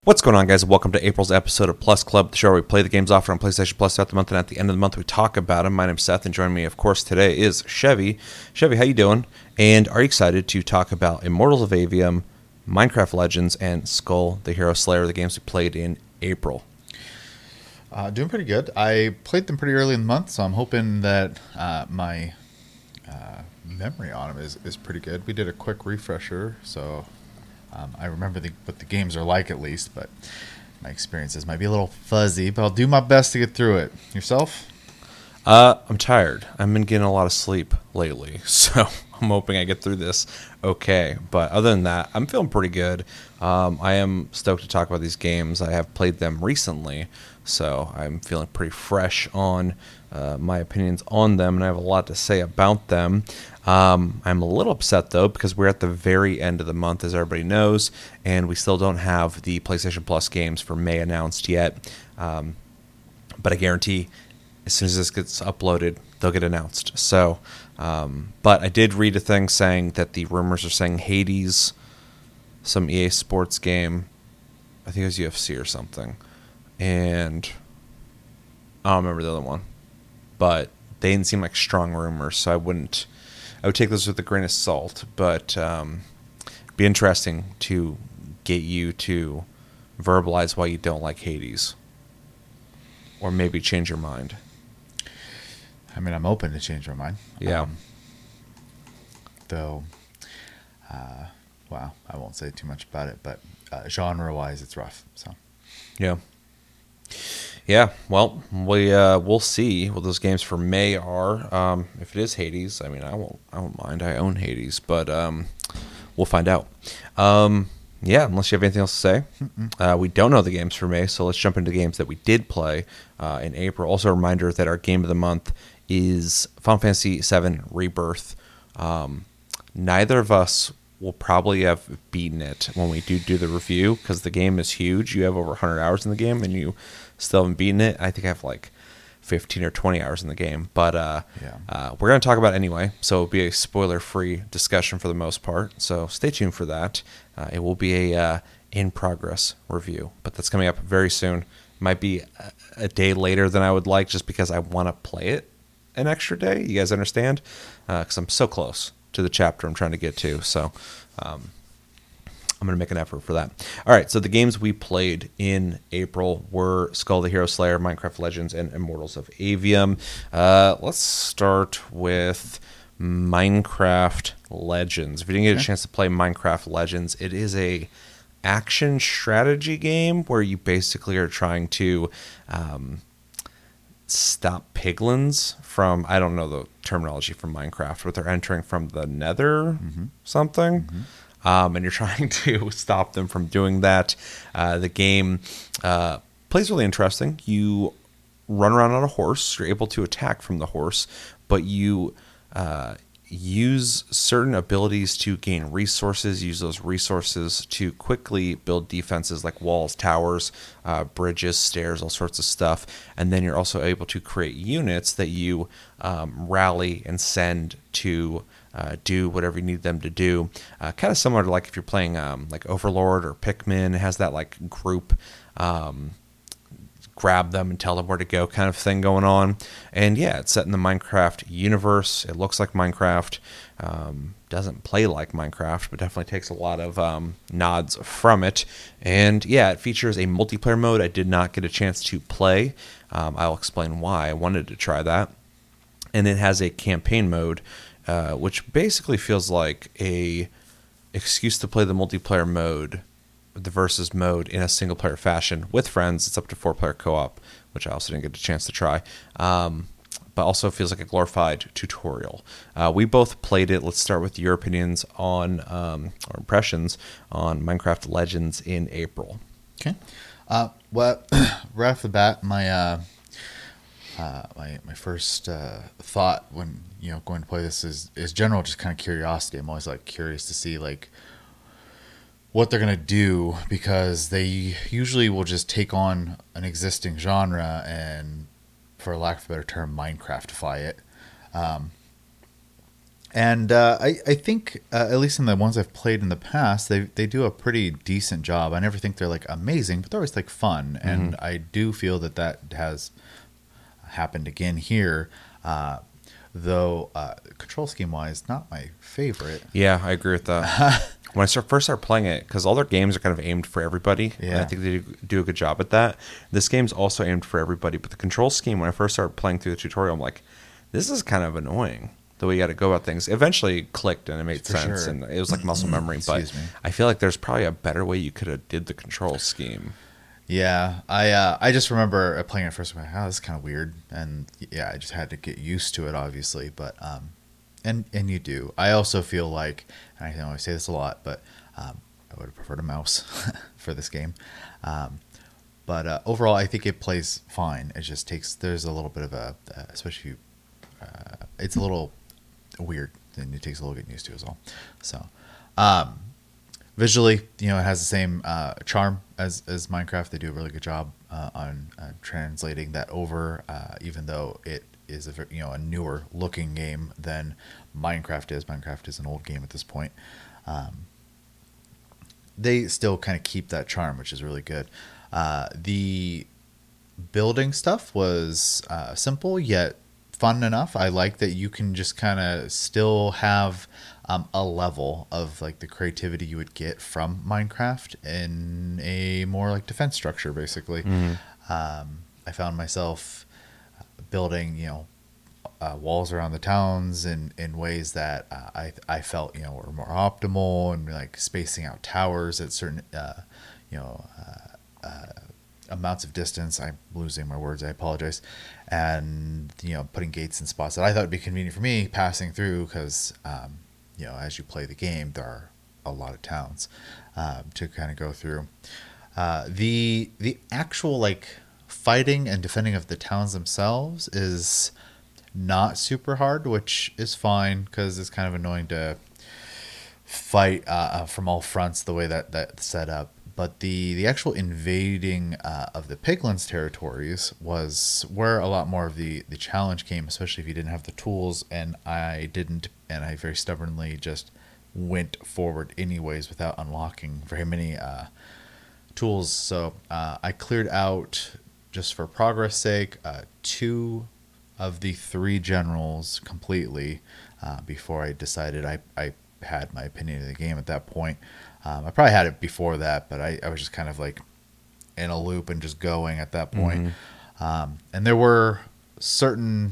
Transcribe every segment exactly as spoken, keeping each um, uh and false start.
What's going on, guys? Welcome to April's episode of Plus Club, the show where we play the games offered on PlayStation Plus throughout the month, and at the end of the month, we talk about them. My name's Seth, and joining me, of course, today is Chevy. Chevy, how you doing? And are you excited to talk about Immortals of Aveum, Minecraft Legends, and Skull the Hero Slayer, the games we played in April? Uh, doing pretty good. I played them pretty early in the month, so I'm hoping that uh, my uh, memory on them is, is pretty good. We did a quick refresher, so um, I remember the, what the games are like at least, but my experiences might be a little fuzzy, but I'll do my best to get through it. Yourself? Uh, I'm tired. I've been getting a lot of sleep lately, so I'm hoping I get through this okay. But other than that, I'm feeling pretty good. Um, I am stoked to talk about these games. I have played them recently, so I'm feeling pretty fresh on uh, my opinions on them, and I have a lot to say about them. Um, I'm a little upset, though, because we're at the very end of the month, as everybody knows, and we still don't have the PlayStation Plus games for May announced yet. Um, but I guarantee as soon as this gets uploaded, they'll get announced. So, um, but I did read a thing saying that the rumors are saying Hades, some E A Sports game, I think it was U F C or something, and I don't remember the other one, but they didn't seem like strong rumors, so I wouldn't, I would take those with a grain of salt, but um, it'd be interesting to get you to verbalize why you don't like Hades, or maybe change your mind. I mean, I'm open to change my mind. Yeah. Um, though, uh, wow, I won't say too much about it, but uh, genre-wise, it's rough. So, yeah, yeah. Well, we uh, we'll see what those games for May are. Um, if it is Hades, I mean, I won't, I won't mind. I own Hades, but um, we'll find out. Um, yeah, unless you have anything else to say. Uh, we don't know the games for May, so let's jump into games that we did play uh, in April. Also, a reminder that our game of the month is Final Fantasy seven Rebirth. Um, neither of us will probably have beaten it when we do do the review, because the game is huge. You have over one hundred hours in the game, and you still haven't beaten it. I think I have like fifteen or twenty hours in the game. But uh, yeah. uh, we're going to talk about it anyway, so it'll be a spoiler-free discussion for the most part. So stay tuned for that. Uh, it will be a uh, in-progress review, but that's coming up very soon. Might be a, a day later than I would like, just because I want to play it an extra day. You guys understand? Because uh, I'm so close to the chapter I'm trying to get to. So um, I'm going to make an effort for that. All right, so the games we played in April were Skull the Hero Slayer, Minecraft Legends, and Immortals of Aveum. Uh, let's start with Minecraft Legends. If you didn't get a chance to play Minecraft Legends, it is a action strategy game where you basically are trying to um, stop piglins from, I don't know the terminology from Minecraft, but they're entering from the nether mm-hmm. something. Mm-hmm. Um, and you're trying to stop them from doing that. Uh, the game uh, plays really interesting. You run around on a horse. You're able to attack from the horse, but you uh, use certain abilities to gain resources, use those resources to quickly build defenses like walls, towers, uh, bridges, stairs, all sorts of stuff. And then you're also able to create units that you um, rally and send to uh, do whatever you need them to do. Uh, kind of similar to like if you're playing um, like Overlord or Pikmin. It has that like group um grab them and tell them where to go kind of thing going on. And yeah, it's set in the Minecraft universe. It looks like Minecraft. Um, doesn't play like Minecraft, but definitely takes a lot of um, nods from it. And yeah, it features a multiplayer mode I did not get a chance to play. Um, I'll explain why I wanted to try that. And it has a campaign mode, uh, which basically feels like a excuse to play the multiplayer mode, the versus mode, in a single player fashion with friends. It's up to four player co-op, which I also didn't get a chance to try, um, but also feels like a glorified tutorial. Uh, we both played it. Let's start with your opinions on um, or impressions on Minecraft Legends in April. Okay. Uh, well, right off the bat, my uh, uh, my my first uh, thought when you know going to play this is is general just kind of curiosity. I'm always like curious to see like what they're going to do, because they usually will just take on an existing genre and, for lack of a better term, Minecraftify it. Um, And uh, I, I think, uh, at least in the ones I've played in the past, they they do a pretty decent job. I never think they're like amazing, but they're always like fun. Mm-hmm. And I do feel that that has happened again here. Uh, though uh, control scheme wise, not my favorite. Yeah, I agree with that. When I start, first started playing it, because all their games are kind of aimed for everybody, yeah. and I think they do, do a good job at that. This game's also aimed for everybody, but the control scheme, when I first started playing through the tutorial, I'm like, this is kind of annoying, the way you got to go about things. Eventually it clicked and it made for sense, sure. and it was like muscle memory, but me. I feel like there's probably a better way you could have did the control scheme. Yeah, I uh, I just remember playing it first, I'm like, oh, this is kind of weird, and yeah, I just had to get used to it, obviously, but um, and and you do. I also feel like, and I know I say this a lot, but um, I would have preferred a mouse for this game, um, but uh, overall, I think it plays fine. It just takes there's a little bit of a, uh, especially if you, uh, it's a little weird, and it takes a little getting used to as well. So. Um, Visually, you know, it has the same uh, charm as, as Minecraft. They do a really good job uh, on uh, translating that over, uh, even though it is a you know a newer looking game than Minecraft is. Minecraft is an old game at this point. Um, they still kind of keep that charm, which is really good. Uh, the building stuff was uh, simple yet fun enough. I like that you can just kind of still have Um, a level of like the creativity you would get from Minecraft in a more like defense structure, basically. Mm-hmm. Um, I found myself building, you know, uh, walls around the towns in, in ways that uh, I I felt, you know, were more optimal, and like spacing out towers at certain, uh, you know, uh, uh, amounts of distance. I'm losing my words. I apologize. And, you know, putting gates in spots that I thought would be convenient for me passing through, because, um, you know, as you play the game, there are a lot of towns uh, to kind of go through. Uh, the the actual like fighting and defending of the towns themselves is not super hard, which is fine, because it's kind of annoying to fight uh, from all fronts the way that that's set up. But the, the actual invading uh, of the piglins' territories was where a lot more of the, the challenge came, especially if you didn't have the tools, and I didn't, and I very stubbornly just went forward anyways without unlocking very many uh, tools. So uh, I cleared out, just for progress sake, uh, two of the three generals completely uh, before I decided I, I had my opinion of the game at that point. Um, I probably had it before that, but I, I was just kind of like in a loop and just going at that point. Mm-hmm. Um, and there were certain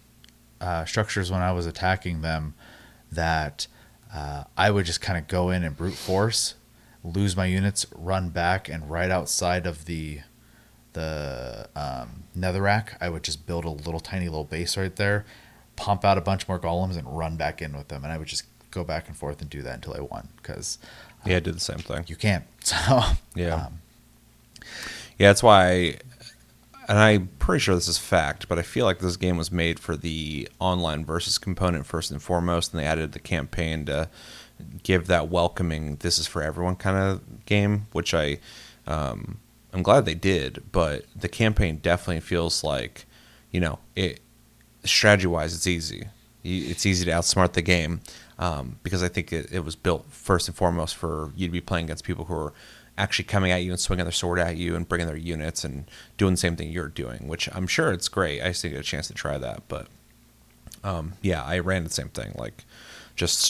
uh, structures when I was attacking them that uh, I would just kind of go in and brute force, lose my units, run back, and right outside of the the um, netherrack, I would just build a little tiny little base right there, pump out a bunch more golems, and run back in with them. And I would just go back and forth and do that until I won, because yeah, I did the same thing. You can't. So yeah, um, yeah. That's why, I, and I'm pretty sure this is fact, but I feel like this game was made for the online versus component first and foremost, and they added the campaign to give that welcoming, this is for everyone kind of game, which I, um, I'm glad they did. But the campaign definitely feels like, you know, it strategy wise, it's easy. It's easy to outsmart the game. Um, because I think it, it was built first and foremost for you to be playing against people who are actually coming at you and swinging their sword at you and bringing their units and doing the same thing you're doing, which I'm sure it's great. I just didn't get a chance to try that. But um, yeah, I ran the same thing. Like, just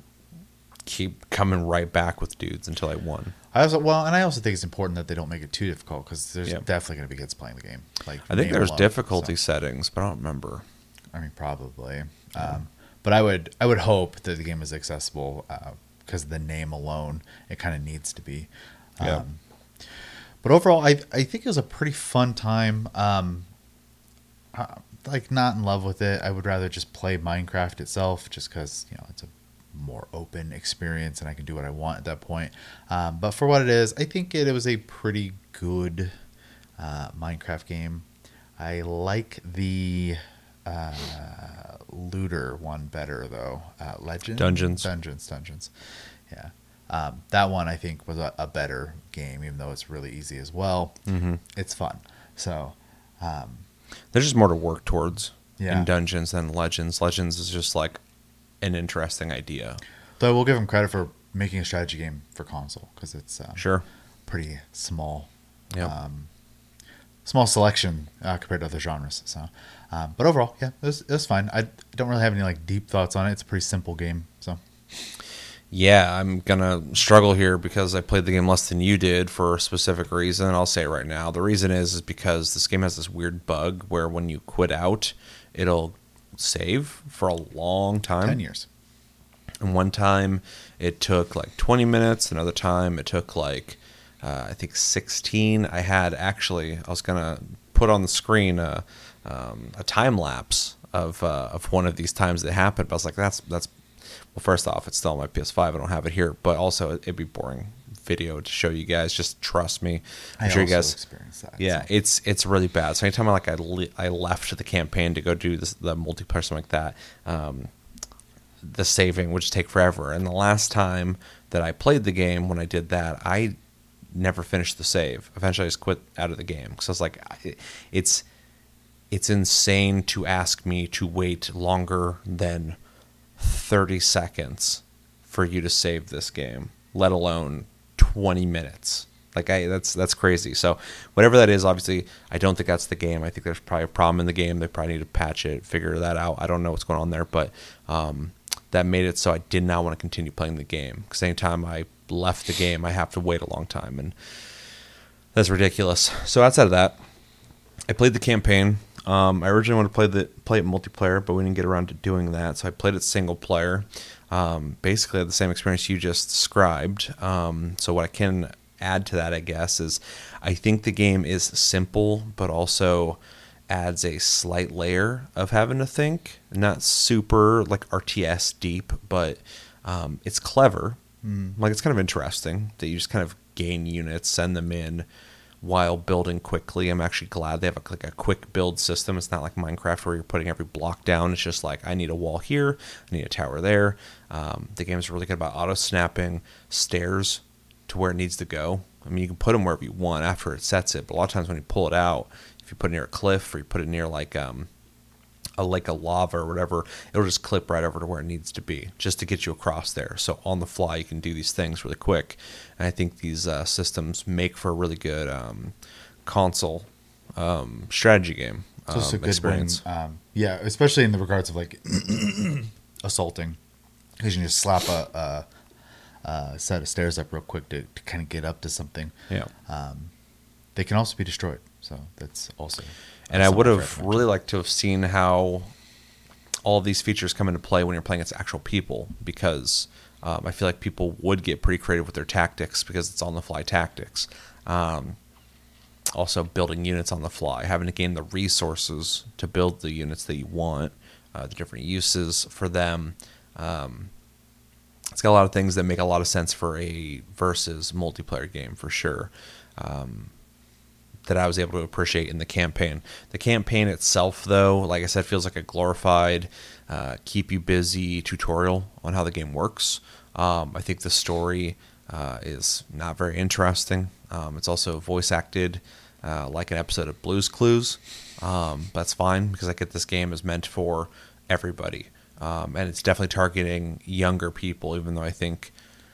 keep coming right back with dudes until I won. I also well, and I also think it's important that they don't make it too difficult, because there's yeah. definitely going to be kids playing the game. Like, I think there's alone, difficulty so. settings, but I don't remember. I mean, probably. Yeah. Um, But I would I would hope that the game is accessible, because uh, the name alone, it kind of needs to be. Yeah. Um, but overall, I I think it was a pretty fun time. Um, uh, like, not in love with it. I would rather just play Minecraft itself, just because, you know, it's a more open experience and I can do what I want at that point. Um, but for what it is, I think it, it was a pretty good uh, Minecraft game. I like the Uh, looter one better though. Uh, Legend Dungeons, Dungeons, Dungeons. Yeah, um, that one I think was a, a better game, even though it's really easy as well. Mm-hmm. It's fun. So um, there's just more to work towards yeah. in Dungeons than Legends. Legends is just like an interesting idea. Though I will give them credit for making a strategy game for console because it's um, Sure. pretty small, Yep. um, small selection uh, compared to other genres. So, um, but overall, yeah, it was, it was fine. I don't really have any like deep thoughts on it. It's a pretty simple game. So, Yeah, I'm going to struggle here because I played the game less than you did for a specific reason. I'll say it right now. The reason is, is because this game has this weird bug where when you quit out, it'll save for a long time. ten years. And one time it took like twenty minutes. Another time it took like, uh, I think sixteen. I had actually, I was going to put on the screen a, um, a time lapse of uh, of one of these times that happened. But I was like, that's, that's, well, first off, it's still on my P S five. I don't have it here. But also, it'd be boring video to show you guys. Just trust me. I'm I sure also you guys experienced that. Yeah, so. it's it's really bad. So anytime I like I, le- I left the campaign to go do this, the multiplayer something like that, um, the saving would just take forever. And the last time that I played the game, when I did that, I never finished the save. Eventually, I just quit out of the game because I was like, I- it's it's insane to ask me to wait longer than thirty seconds for you to save this game, let alone twenty minutes. Like I, that's that's crazy. So whatever that is, obviously, I don't think that's the game. I think there's probably a problem in the game. They probably need to patch it, figure that out. I don't know what's going on there, but um, that made it so I did not want to continue playing the game. Because anytime I left the game, I have to wait a long time, and that's ridiculous. So outside of that, I played the campaign. Um, I originally wanted to play the play it multiplayer, but we didn't get around to doing that. So I played it single player. Um, basically, had the same experience you just described. Um, so what I can add to that, I guess, is I think the game is simple, but also adds a slight layer of having to think. Not super like R T S deep, but um, it's clever. Mm. Like it's kind of interesting that you just kind of gain units, send them in while building quickly. I'm actually glad they have a, like a quick build system. It's not like Minecraft where you're putting every block down. It's just like, I need a wall here, I need a tower there. Um, the game's really good about auto-snapping stairs to where it needs to go. I mean, you can put them wherever you want after it sets it, but a lot of times when you pull it out, if you put it near a cliff or you put it near like um, a lake of lava or whatever, it'll just clip right over to where it needs to be just to get you across there. So on the fly, you can do these things really quick. And I think these uh, systems make for a really good um, console um, strategy game um, So it's a good experience. one. Um, yeah, especially in the regards of like assaulting, because you can just slap a, a, a set of stairs up real quick to, to kind of get up to something. Yeah. Um, they can also be destroyed, so that's also. And I would have really liked to have seen how all of these features come into play when you're playing against actual people, because um, I feel like people would get pretty creative with their tactics because it's on-the-fly tactics. Um, also, building units on the fly, having to gain the resources to build the units that you want, uh, the different uses for them. Um, it's got a lot of things that make a lot of sense for a versus multiplayer game for sure. Um, that I was able to appreciate in the campaign. The campaign itself, though, like I said, feels like a glorified, uh, keep you busy tutorial on how the game works. Um, I think the story uh, is not very interesting. Um, it's also voice acted uh, like an episode of Blue's Clues. Um, that's fine because I get this game is meant for everybody. Um, and it's definitely targeting younger people, even though I think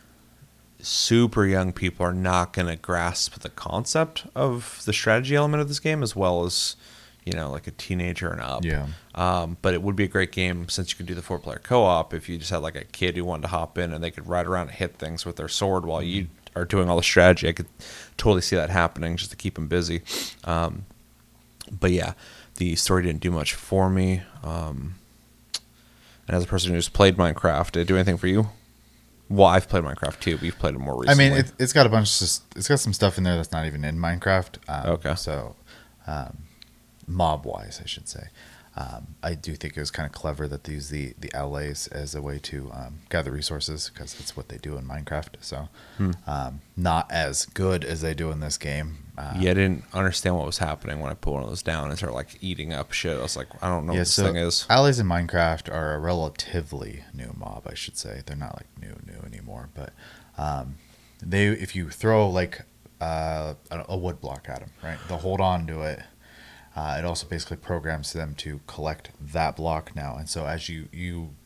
super young people are not going to grasp the concept of the strategy element of this game as well as, you know, like a teenager and up. Yeah. Um, but it would be a great game since you could do the four player co-op if you just had like a kid who wanted to hop in and they could ride around and hit things with their sword while you are doing all the strategy. I could totally see that happening just to keep them busy. Um, but yeah, the story didn't do much for me. Um, and as a person who's played Minecraft, did it do anything for you? Well, I've played Minecraft too, but you've played it more recently. I mean, it, it's got a bunch. Of, it's got some stuff in there that's not even in Minecraft. Um, Okay. So, um, mob wise, I should say, um, I do think it was kind of clever that they use the the outlays as a way to um, gather resources because that's what they do in Minecraft. So, Hmm. um, not as good as they do in this game. Uh, Yeah, I didn't understand what was happening when I put one of those down and started like eating up shit. I was like, I don't know Yeah, what this so thing is. allies in Minecraft are a relatively new mob, I should say. They're not like new, new anymore, but um, they if you throw like uh, a, a wood block at them, right? They'll hold on to it. Uh, it also basically programs them to collect that block now, and so as you you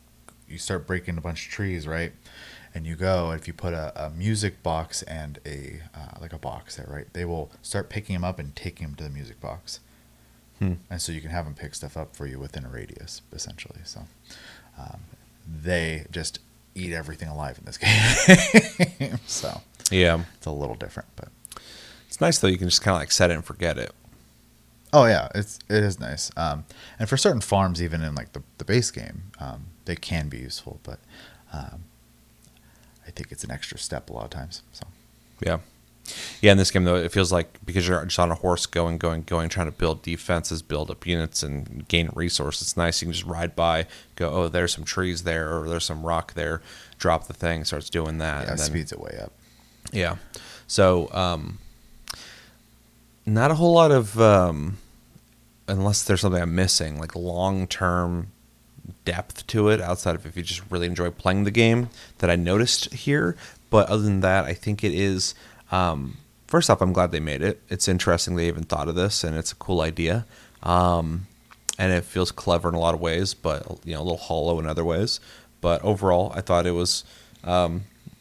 you start breaking a bunch of trees, right? And you go, if you put a, a music box and a uh, like a box there, right? They will start picking them up and taking them to the music box. Hmm. And so you can have them pick stuff up for you within a radius, essentially. So um, they just eat everything alive in this game. So Yeah. it's a little different, but It's nice though. You can just kind of like set it and forget it. oh yeah, it's it is nice. Um, and for certain farms, even in like the the base game, um, they can be useful. But um, I think it's an extra step a lot of times. So Yeah. Yeah, in this game, though, it feels like because you're just on a horse going, going, going, trying to build defenses, build up units, and gain resources. It's nice. You can just ride by, go, oh, there's some trees there, or there's some rock there, drop the thing, starts doing that. yeah, and then, speeds it way up. Yeah. So, um, not a whole lot of, um, unless there's something I'm missing, like long-term depth to it outside of if you just really enjoy playing the game that I noticed here. But other than that, I think it is... Um, first off, I'm glad they made it. It's interesting they even thought of this, and it's a cool idea. Um, and it feels clever in a lot of ways, but you know, a little hollow in other ways. But overall, I thought it was um,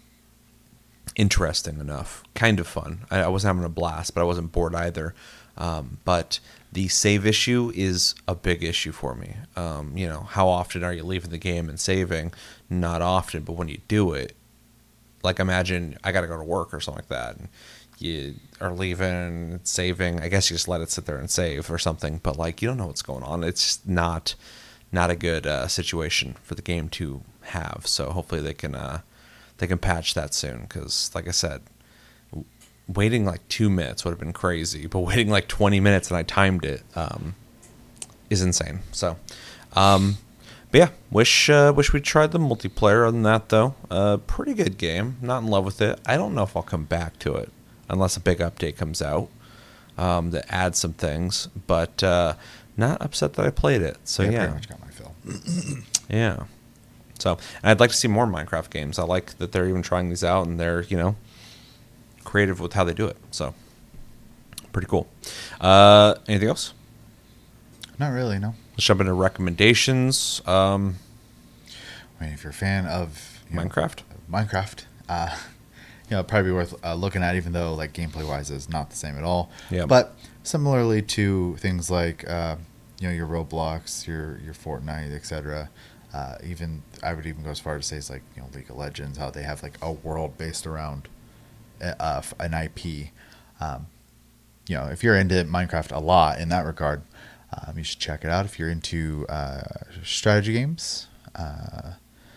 interesting enough, kind of fun. I, I wasn't having a blast, but I wasn't bored either. Um, but the save issue is a big issue for me. Um, you know, how often are you leaving the game and saving? Not often, but when you do it, like imagine I got to go to work or something like that, and you are leaving, saving. I guess you just let it sit there and save or something. But like you don't know what's going on. It's just not not a good uh, situation for the game to have. So hopefully they can uh, they can patch that soon. Because like I said, w- waiting like two minutes would have been crazy, but waiting like twenty minutes and I timed it um, is insane. So. Um, But yeah, wish uh, wish we tried the multiplayer. Other than that, though, uh, pretty good game. Not in love with it. I don't know if I'll come back to it unless a big update comes out um, that adds some things. But uh, not upset that I played it. So yeah, yeah, pretty much got my fill. yeah. So and I'd like to see more Minecraft games. I like that they're even trying these out and they're you know creative with how they do it. So pretty cool. Uh, anything else? Not really, no. Let's jump into recommendations. Um, I mean, if you're a fan of you know, Minecraft. Minecraft, uh, you know, it'd probably be worth uh, looking at, even though like gameplay wise is not the same at all. Yeah. But similarly to things like uh, you know your Roblox, your your Fortnite, et cetera. Uh, even I would even go as far as to say it's like you know League of Legends, how they have like a world based around uh, an I P. Um, you know, if you're into Minecraft a lot in that regard. Um, you should check it out if you're into uh, strategy games, uh,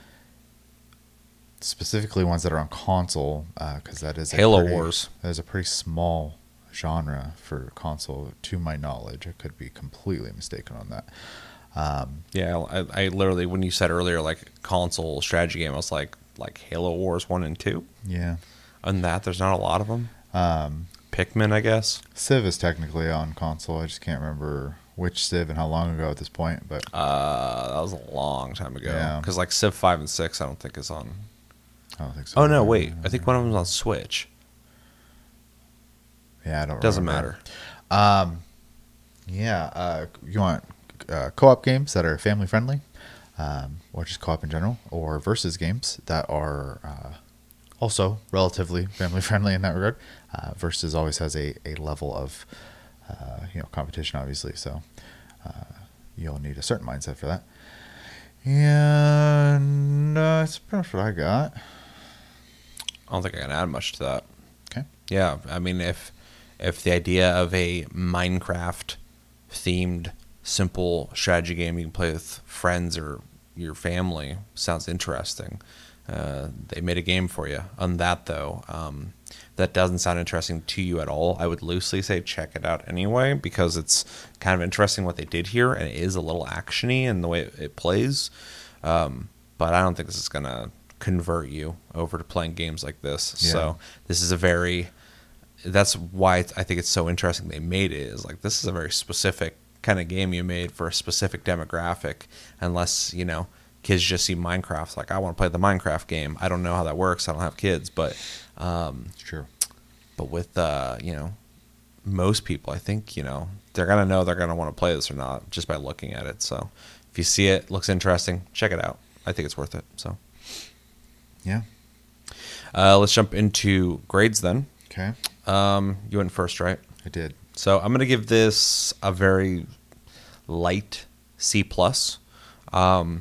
specifically ones that are on console, because uh, that is a Halo pretty, Wars. That is a pretty small genre for console, to my knowledge. I could be completely mistaken on that. Um, Yeah, I, I literally when you said earlier like console strategy game, I was like like Halo Wars one and two. yeah, And that there's not a lot of them. um, Pikmin, I guess. Civ is technically on console. I just can't remember which Civ and how long ago at this point, but Uh, that was a long time ago. Yeah. Because like Civ five and six, I don't think is on. I don't think so. Oh no, wait. I think one of them's on Switch. Yeah, I don't. Doesn't remember. matter. Um, yeah, uh, you want uh, co-op games that are family friendly, um, or just co-op in general, or versus games that are uh, also relatively family friendly in that regard. Uh, versus always has a, a level of uh, you know competition, obviously. So uh, you'll need a certain mindset for that. And uh, that's pretty much what I got. I don't think I can add much to that. Okay. Yeah, I mean, if if the idea of a Minecraft themed simple strategy game you can play with friends or your family sounds interesting, uh, they made a game for you. On that though, um, that doesn't sound interesting to you at all, I would loosely say check it out anyway because it's kind of interesting what they did here and it is a little actiony in the way it, it plays. Um, but I don't think this is gonna convert you over to playing games like this. Yeah. So this is a very that's why I think it's so interesting they made it is like this is a very specific kind of game you made for a specific demographic. Unless you know kids just see Minecraft like I want to play the Minecraft game. I don't know how that works. I don't have kids, but um, It's true. but with uh, you know most people, I think you know they're gonna know they're gonna want to play this or not just by looking at it. So if you see it looks interesting, check it out. I think it's worth it. So, Yeah. uh, let's jump into grades then. Okay. Um, you went first, right? I did. So I'm going to give this a very light C plus. Um,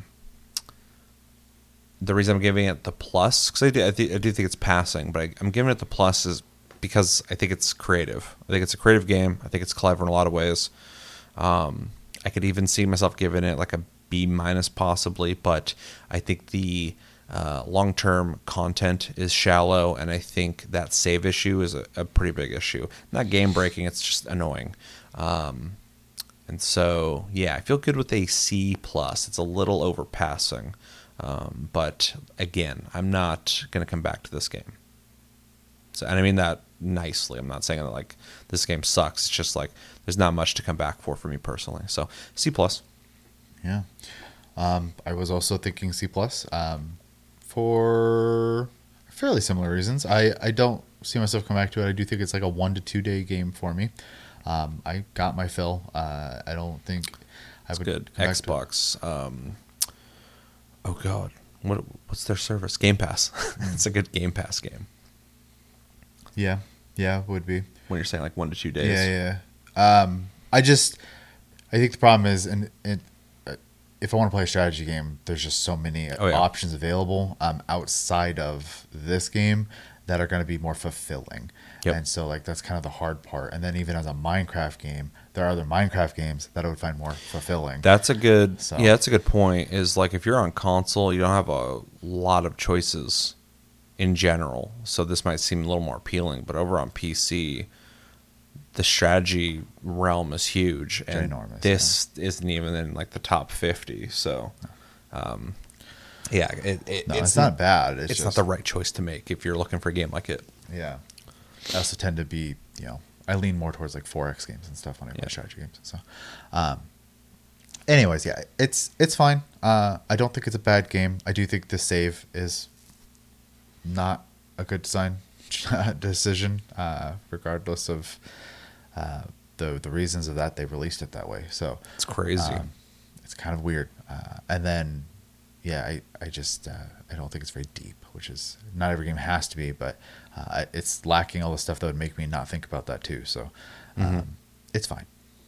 the reason I'm giving it the plus, because I do, I, th- I do think it's passing, but I, I'm giving it the plus is because I think it's creative. I think it's a creative game. I think it's clever in a lot of ways. Um, I could even see myself giving it like a B minus possibly, but I think the uh, long-term content is shallow, and I think that save issue is a, a pretty big issue. Not game-breaking, it's just annoying. Um, and so, yeah, I feel good with a C plus. It's a little overpassing, um, but again, I'm not going to come back to this game. So, and I mean that nicely. I'm not saying that like this game sucks. It's just like there's not much to come back for for me personally. So C plus. Yeah. Um, I was also thinking C plus um, for fairly similar reasons. I, I don't see myself come back to it. I do think it's like a one to two day game for me. Um, I got my fill. Uh, I don't think I It's would good. come back to it. Xbox. Um, oh God, what what's their service? Game Pass. It's a good Game Pass game. Yeah, yeah, would be. When you're saying like one to two days. Yeah, yeah. Um, I just, I think the problem is, and it, uh, if I want to play a strategy game, there's just so many Oh, yeah. options available um, outside of this game that are going to be more fulfilling. Yep. And so, like, that's kind of the hard part. And then even as a Minecraft game, there are other Minecraft games that I would find more fulfilling. That's a good. So- Yeah, that's a good point. Is like if you're on console, you don't have a lot of choices in general. So this might seem a little more appealing, but over on P C, the strategy realm is huge, and Ginormous, this isn't even in like the top fifty. So, um, yeah, it, it, no, it's, it's, not bad. It's, It's, just, not the right choice to make if you're looking for a game like it. Yeah. I also tend to be, you know, I lean more towards like four X games and stuff when I play Yeah. strategy games. So, um, anyways, yeah, it's it's fine. Uh, I don't think it's a bad game. I do think the save is not a good design decision, uh, regardless of uh, the the reasons of that. They released it that way, so It's crazy. um, it's kind of weird. Uh, and then, yeah, I I just uh, I don't think it's very deep, which is not every game has to be, but uh, it's lacking all the stuff that would make me not think about that too. So um, Mhm. it's fine.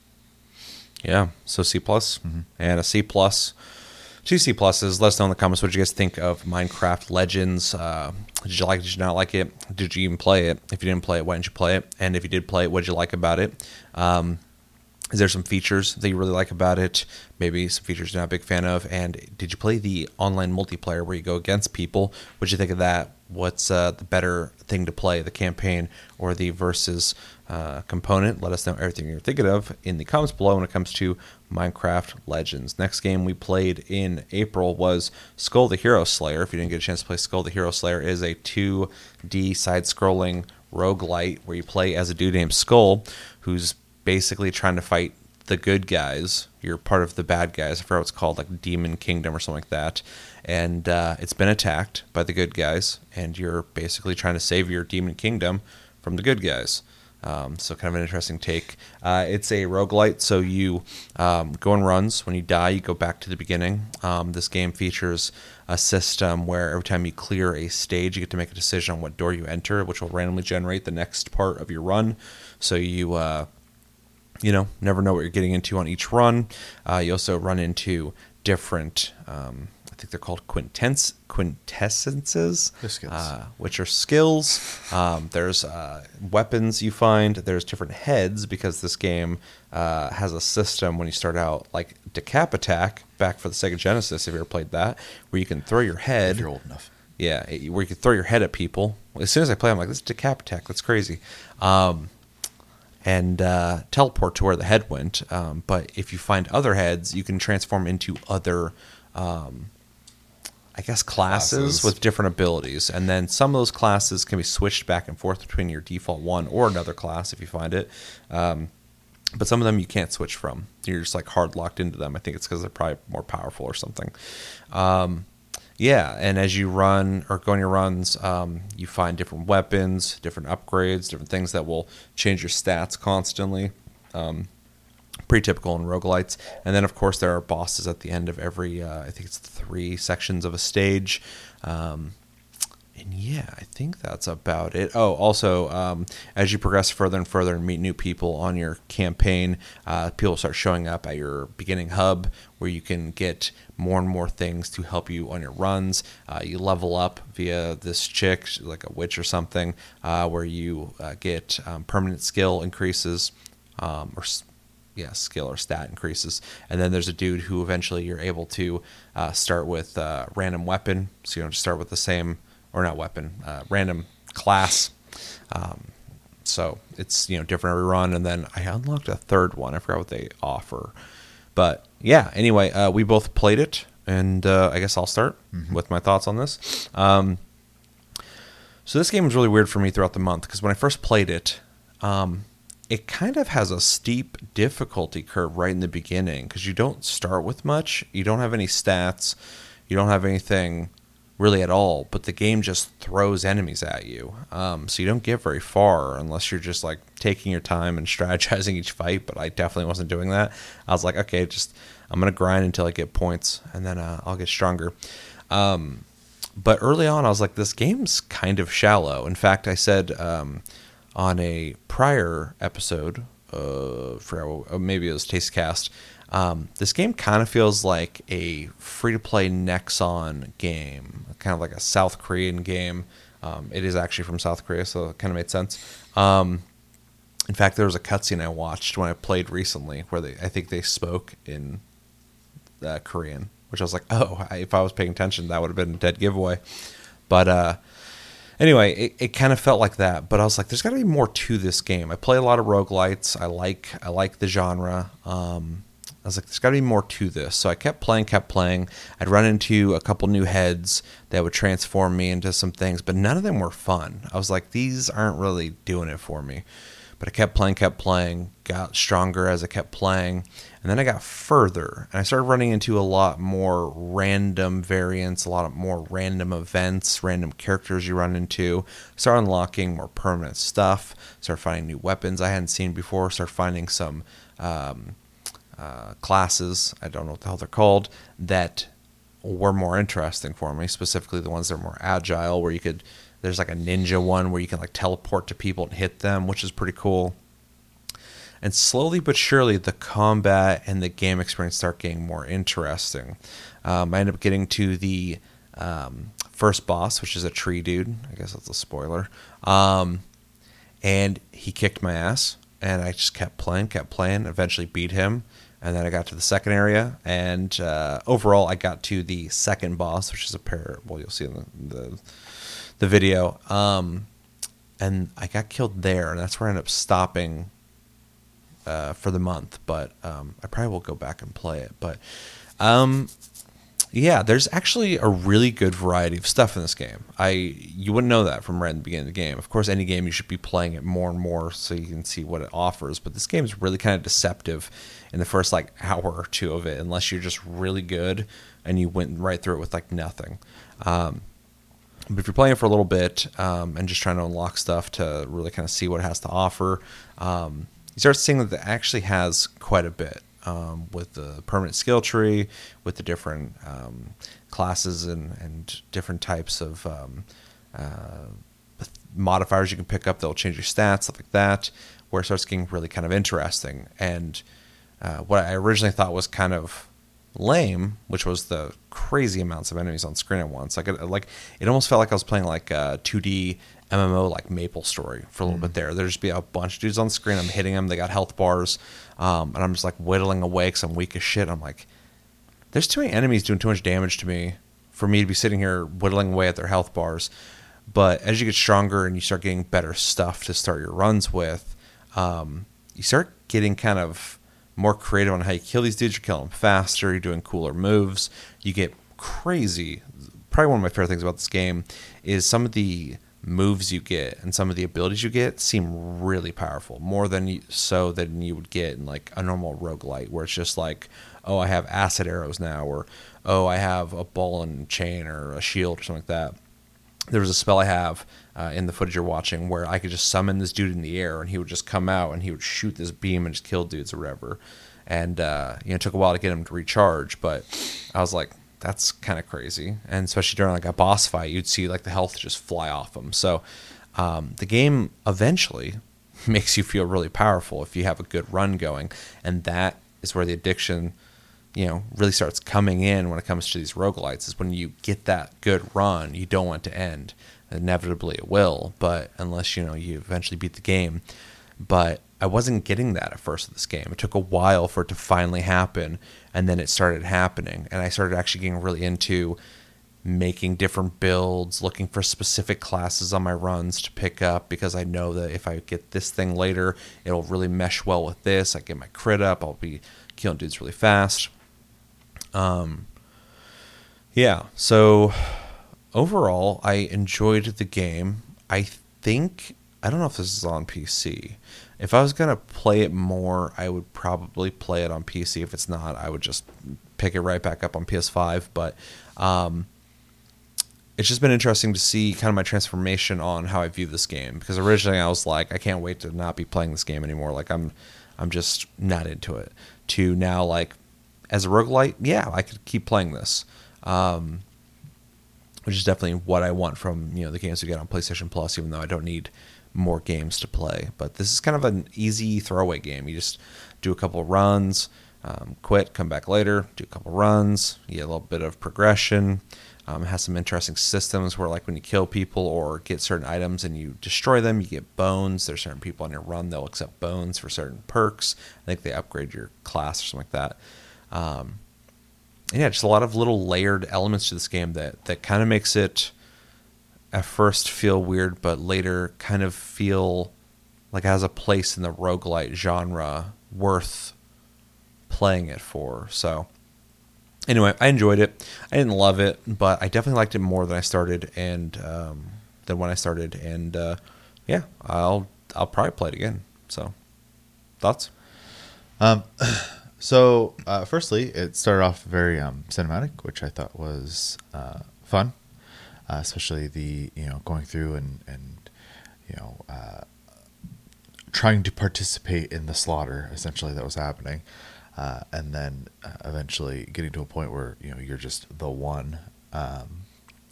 Yeah, so C plus Mhm. and a C plus, two C pluses. Let us know in the comments what you guys think of Minecraft Legends. Uh, did you like it? Did you not like it? Did you even play it? If you didn't play it, why didn't you play it? And if you did play it, what did you like about it? Um, is there some features that you really like about it? Maybe some features you're not a big fan of. And did you play the online multiplayer where you go against people? What did you think of that? What's uh, the better thing to play, the campaign or the versus uh, component? Let us know everything you're thinking of in the comments below when it comes to Minecraft Legends. Next game we played in April was Skull the Hero Slayer. If you didn't get a chance to play Skull the Hero Slayer, it is a two D side-scrolling roguelite where you play as a dude named Skull who's basically trying to fight the good guys. You're part of the bad guys. I forgot what it's called, like Demon Kingdom or something like that. And uh, it's been attacked by the good guys, and you're basically trying to save your Demon Kingdom from the good guys. Um, so kind of an interesting take. Uh, it's a roguelite, so you um, go in runs. When you die, you go back to the beginning. Um, this game features a system where every time you clear a stage, you get to make a decision on what door you enter, which will randomly generate the next part of your run. So you... Uh, you know, never know what you're getting into on each run. Uh, you also run into different, um, I think they're called quintess, quintessences, They're skills. Uh, which are skills. Um, there's uh, weapons you find. There's different heads because this game uh, has a system when you start out, like Decap Attack, back for the Sega Genesis, if you ever played that, where you can throw your head. If you're old enough. Yeah, it- where you can throw your head at people. As soon as I play, I'm like, this is Decap Attack. That's crazy. Um, and uh, teleport to where the head went. Um, but if you find other heads, you can transform into other, um, I guess, classes, Classes. with different abilities. And then some of those classes can be switched back and forth between your default one or another class if you find it. Um, but some of them you can't switch from. You're just like hard locked into them. I think it's because they're probably more powerful or something. Um, Yeah, and as you run or go on your runs, um, you find different weapons, different upgrades, different things that will change your stats constantly. Um, pretty typical in roguelites. And then, of course, there are bosses at the end of every, uh, I think it's three sections of a stage. Um, and yeah, I think that's about it. Oh, also, um, as you progress further and further and meet new people on your campaign, uh, people start showing up at your beginning hub where you can get more and more things to help you on your runs. Uh, you level up via this chick, like a witch or something, uh, where you uh, get um, permanent skill increases, um, or yeah, skill or stat increases. And then there's a dude who eventually you're able to uh, start with uh, random weapon. So you don't just start with the same, or not weapon, uh, random class. Um, so it's, you know, different every run. And then I unlocked a third one. I forgot what they offer. But yeah, anyway, uh, we both played it. And uh, I guess I'll start mm-hmm. with my thoughts on this. Um, so this game was really weird for me throughout the month because when I first played it, um, it kind of has a steep difficulty curve right in the beginning because you don't start with much. You don't have any stats. You don't have anything really at all, but the game just throws enemies at you. Um, so you don't get very far unless you're just like taking your time and strategizing each fight, but I definitely wasn't doing that. I was like, okay, just I'm going to grind until I get points and then uh, I'll get stronger. Um, but early on, I was like, this game's kind of shallow. In fact, I said um, on a prior episode, uh, for maybe it was Tastecast, um, this game kind of feels like a free-to-play Nexon game, kind of like a South Korean game. Um, it is actually from South Korea, so it kind of made sense. Um, in fact, there was a cutscene I watched when I played recently where they, I think they spoke in uh, Korean, which I was like, oh, I, if I was paying attention, that would have been a dead giveaway. But uh, anyway, it, it kind of felt like that. But I was like, there's got to be more to this game. I play a lot of roguelites. I like I like the genre. Um, I was like, there's got to be more to this. So I kept playing, kept playing. I'd run into a couple new heads that would transform me into some things, but none of them were fun. I was like, these aren't really doing it for me. But I kept playing, kept playing, got stronger as I kept playing. And then I got further, and I started running into a lot more random variants, a lot of more random events, random characters you run into. Started unlocking more permanent stuff, started finding new weapons I hadn't seen before, started finding some um, uh, classes, I don't know what the hell they're called, that were more interesting for me, specifically the ones that are more agile, where you could, there's like a ninja one where you can like teleport to people and hit them, which is pretty cool. And slowly but surely, the combat and the game experience start getting more interesting. Um, I end up getting to the um, first boss, which is a tree dude. I guess that's a spoiler. Um, and he kicked my ass, and I just kept playing, kept playing, eventually beat him. And then I got to the second area, and uh, overall, I got to the second boss, which is a pair. Well, you'll see in the the, the video. Um, and I got killed there, and that's where I ended up stopping Uh, for the month, but um, I probably will go back and play it. But um, yeah, there's actually a really good variety of stuff in this game. I you wouldn't know that from right in the beginning of the game. Of course, any game you should be playing it more and more so you can see what it offers. But this game is really kind of deceptive in the first like hour or two of it, unless you're just really good and you went right through it with like nothing. Um, but if you're playing it for a little bit um, and just trying to unlock stuff to really kind of see what it has to offer, um, you start seeing that it actually has quite a bit um, with the permanent skill tree, with the different um, classes and, and different types of um, uh, modifiers you can pick up that will change your stats, stuff like that, where it starts getting really kind of interesting. And uh, what I originally thought was kind of lame, which was the crazy amounts of enemies on screen at once. Like, it, like it almost felt like I was playing like a two D M M O like Maple Story for a little mm. bit there. There'd just be a bunch of dudes on the screen. I'm hitting them. They got health bars. Um, and I'm just like whittling away because I'm weak as shit. I'm like, there's too many enemies doing too much damage to me for me to be sitting here whittling away at their health bars. But as you get stronger and you start getting better stuff to start your runs with, um, you start getting kind of more creative on how you kill these dudes. You're killing them faster. You're doing cooler moves. You get crazy. Probably one of my favorite things about this game is some of the moves you get and some of the abilities you get seem really powerful, more than you, so than you would get in like a normal roguelite where it's just like, oh, I have acid arrows now, or oh, I have a ball and chain or a shield or something like that. There was a spell I have uh, in the footage you're watching where I could just summon this dude in the air and he would just come out and he would shoot this beam and just kill dudes or whatever. and uh, you know, it took a while to get him to recharge. But I was like, that's kind of crazy, and especially during like a boss fight, you'd see like the health just fly off him. So um, the game eventually makes you feel really powerful if you have a good run going, and that is where the addiction, you know, really starts coming in when it comes to these roguelites. Is when you get that good run, you don't want to end. Inevitably it will, but unless, you know, you eventually beat the game. But I wasn't getting that at first with this game. It took a while for it to finally happen, and then it started happening, and I started actually getting really into making different builds, looking for specific classes on my runs to pick up, because I know that if I get this thing later, it'll really mesh well with this. I get my crit up, I'll be killing dudes really fast. Um, yeah, so overall, I enjoyed the game. I think, I don't know if this is on P C. If I was going to play it more, I would probably play it on P C. If it's not, I would just pick it right back up on P S five. But um, it's just been interesting to see kind of my transformation on how I view this game. Because originally I was like, I can't wait to not be playing this game anymore. Like, I'm I'm just not into it. To now, like, as a roguelite, yeah, I could keep playing this. Um, which is definitely what I want from, you know, the games we get on PlayStation Plus, even though I don't need more games to play. But this is kind of an easy throwaway game. You just do a couple of runs, um, quit, come back later, do a couple of runs, you get a little bit of progression. Um, it has some interesting systems where, like, when you kill people or get certain items and you destroy them, you get bones. There's certain people on your run, they'll accept bones for certain perks. I think they upgrade your class or something like that. Um, and yeah, just a lot of little layered elements to this game that, that kind of makes it at first feel weird, but later kind of feel like it has a place in the roguelite genre worth playing it for. So anyway, I enjoyed it. I didn't love it, but I definitely liked it more than I started and um, than when I started. And uh, yeah, I'll I'll probably play it again. So thoughts? Um, so uh, firstly, it started off very um, cinematic, which I thought was uh, fun. Uh, especially the, you know, going through and, and you know, uh, trying to participate in the slaughter, essentially, that was happening. Uh, and then uh, eventually getting to a point where, you know, you're just the one. Um,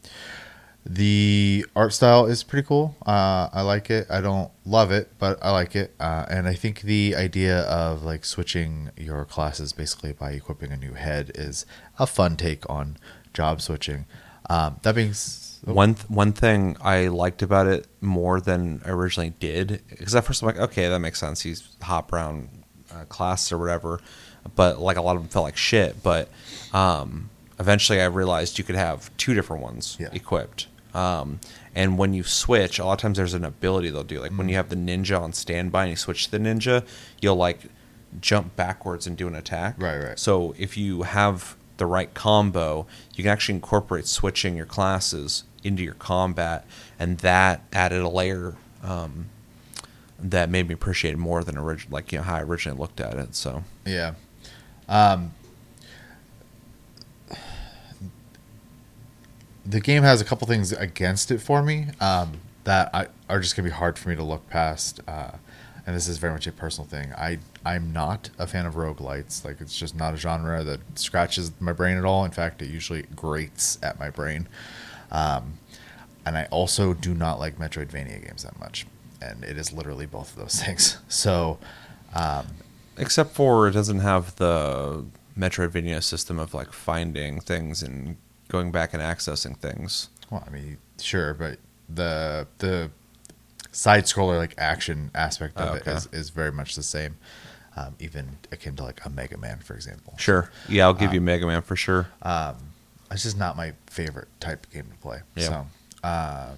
the art style is pretty cool. Uh, I like it. I don't love it, but I like it. Uh, and I think the idea of, like, switching your classes basically by equipping a new head is a fun take on job switching. Um, that being Oh. One th- one thing I liked about it more than I originally did, because at first I'm like, okay, that makes sense. He's hot brown uh, class or whatever, but like a lot of them felt like shit. But um, eventually I realized you could have two different ones yeah. equipped. Um, and when you switch, a lot of times there's an ability they'll do. Like mm. when you have the ninja on standby and you switch to the ninja, you'll like jump backwards and do an attack. Right, right. So if you have the right combo, you can actually incorporate switching your classes into your combat, and that added a layer um, that made me appreciate it more than original, like, you know, how I originally looked at it. So yeah, um, the game has a couple things against it for me um, that I, are just gonna be hard for me to look past. Uh, and this is very much a personal thing. I, I'm not a fan of roguelites. Like, it's just not a genre that scratches my brain at all. In fact, it usually grates at my brain. Um, and I also do not like Metroidvania games that much. And it is literally both of those things. So, um, except for it doesn't have the Metroidvania system of, like, finding things and going back and accessing things. Well, I mean, sure, but the the side scroller, like, action aspect of oh, okay. it is, is very much the same. Um, even akin to, like, a Mega Man, for example. Sure. Yeah, I'll give um, you Mega Man for sure. Um, it's just not my favorite type of game to play. Yeah. So, uh,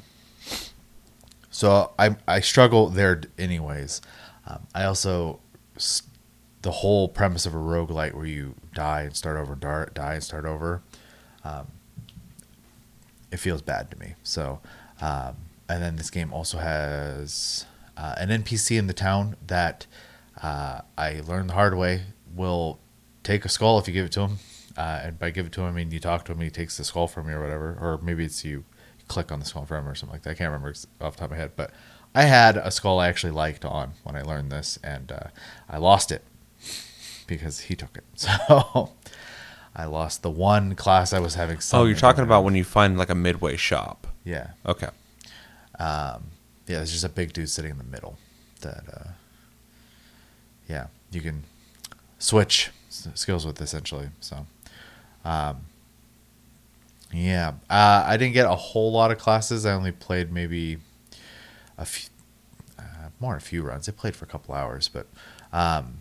so I I struggle there anyways. Um, I also, the whole premise of a roguelite where you die and start over, die and start over, um, it feels bad to me. So, um, and then this game also has uh, an N P C in the town that uh, I learned the hard way will take a skull if you give it to him. Uh, and by give it to him, I mean you talk to him, he takes the skull from you or whatever. Or maybe it's you click on the skull from him or something like that. I can't remember off the top of my head. But I had a skull I actually liked on when I learned this, and uh, I lost it because he took it. So I lost the one class I was having. Oh, you're talking about when you find like a midway shop. Yeah. Okay. Um, yeah, there's just a big dude sitting in the middle that, uh, yeah, you can switch s- skills with essentially. So, um, yeah, uh, I didn't get a whole lot of classes. I only played maybe a few, uh, more than a few runs. I played for a couple hours, but um,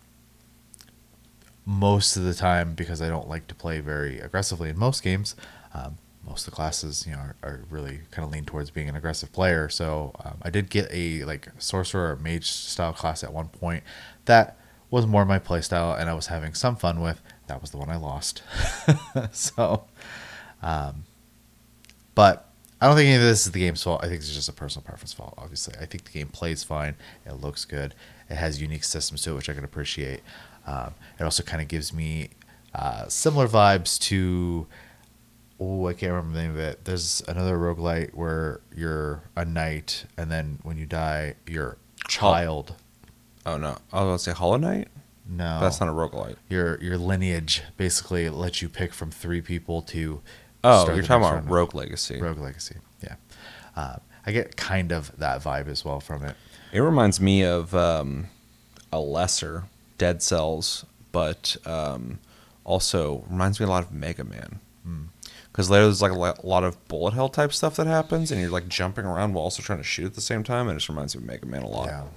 most of the time, because I don't like to play very aggressively in most games, um, most of the classes, you know, are, are really kind of lean towards being an aggressive player. So um, I did get a like sorcerer or mage style class at one point that was more my play style, and I was having some fun with. That was the one I lost. So, um, but I don't think any of this is the game's fault. I think it's just a personal preference fault. Obviously, I think the game plays fine. It looks good. It has unique systems to it, which I can appreciate. Um, it also kind of gives me uh, similar vibes to. Oh, I can't remember the name of it. There's another roguelite where you're a knight, and then when you die, your child. Oh no, I was going to say Hollow Knight. No, That's not a roguelite. Your your lineage basically lets you pick from three people to. Oh, start you're the talking next about round. Rogue Legacy. Rogue Legacy, yeah. Uh, I get kind of that vibe as well from it. It reminds me of um, a lesser Dead Cells, but um, also reminds me a lot of Mega Man. Because there's like a lo- lot of bullet hell type stuff that happens, and you're like jumping around while also trying to shoot at the same time, and it just reminds me of Mega Man a lot. Yeah.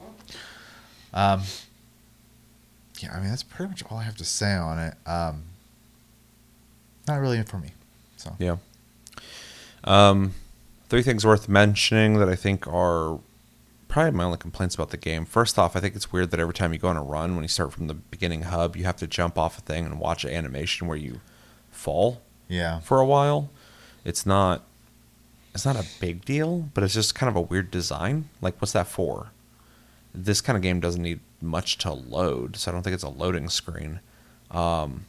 Um. Yeah, I mean that's pretty much all I have to say on it. Um. Not really for me. So. Yeah. Um, three things worth mentioning that I think are probably my only complaints about the game. First off, I think it's weird that every time you go on a run, when you start from the beginning hub, you have to jump off a thing and watch an animation where you fall Yeah. for a while. It's not it's not a big deal, but it's just kind of a weird design. Like, what's that for? This kind of game doesn't need much to load, so I don't think it's a loading screen. Um,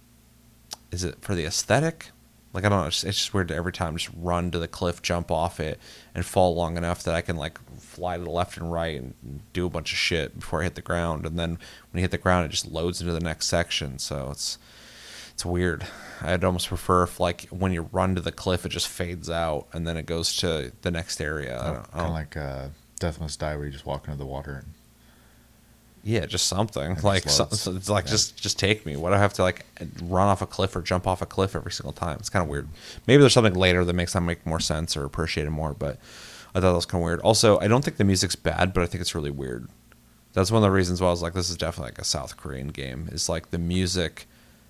is it for the aesthetic? Like, I don't know. It's, it's just weird to every time just run to the cliff, jump off it, and fall long enough that I can, like, fly to the left and right and do a bunch of shit before I hit the ground. And then when you hit the ground, it just loads into the next section. So it's it's weird. I'd almost prefer if, like, when you run to the cliff, it just fades out and then it goes to the next area. I don't, I Kind of don't, like uh, Death Must Die, where you just walk into the water and. Yeah, just something It like just so, loads. so it's like Yeah. just just take me. What do I have to like run off a cliff or jump off a cliff every single time? It's kind of weird. Maybe there's something later that makes that make more sense or appreciate it more. But I thought that was kind of weird. Also, I don't think the music's bad, but I think it's really weird. That's one of the reasons why I was like, this is definitely like a South Korean game. Is like the music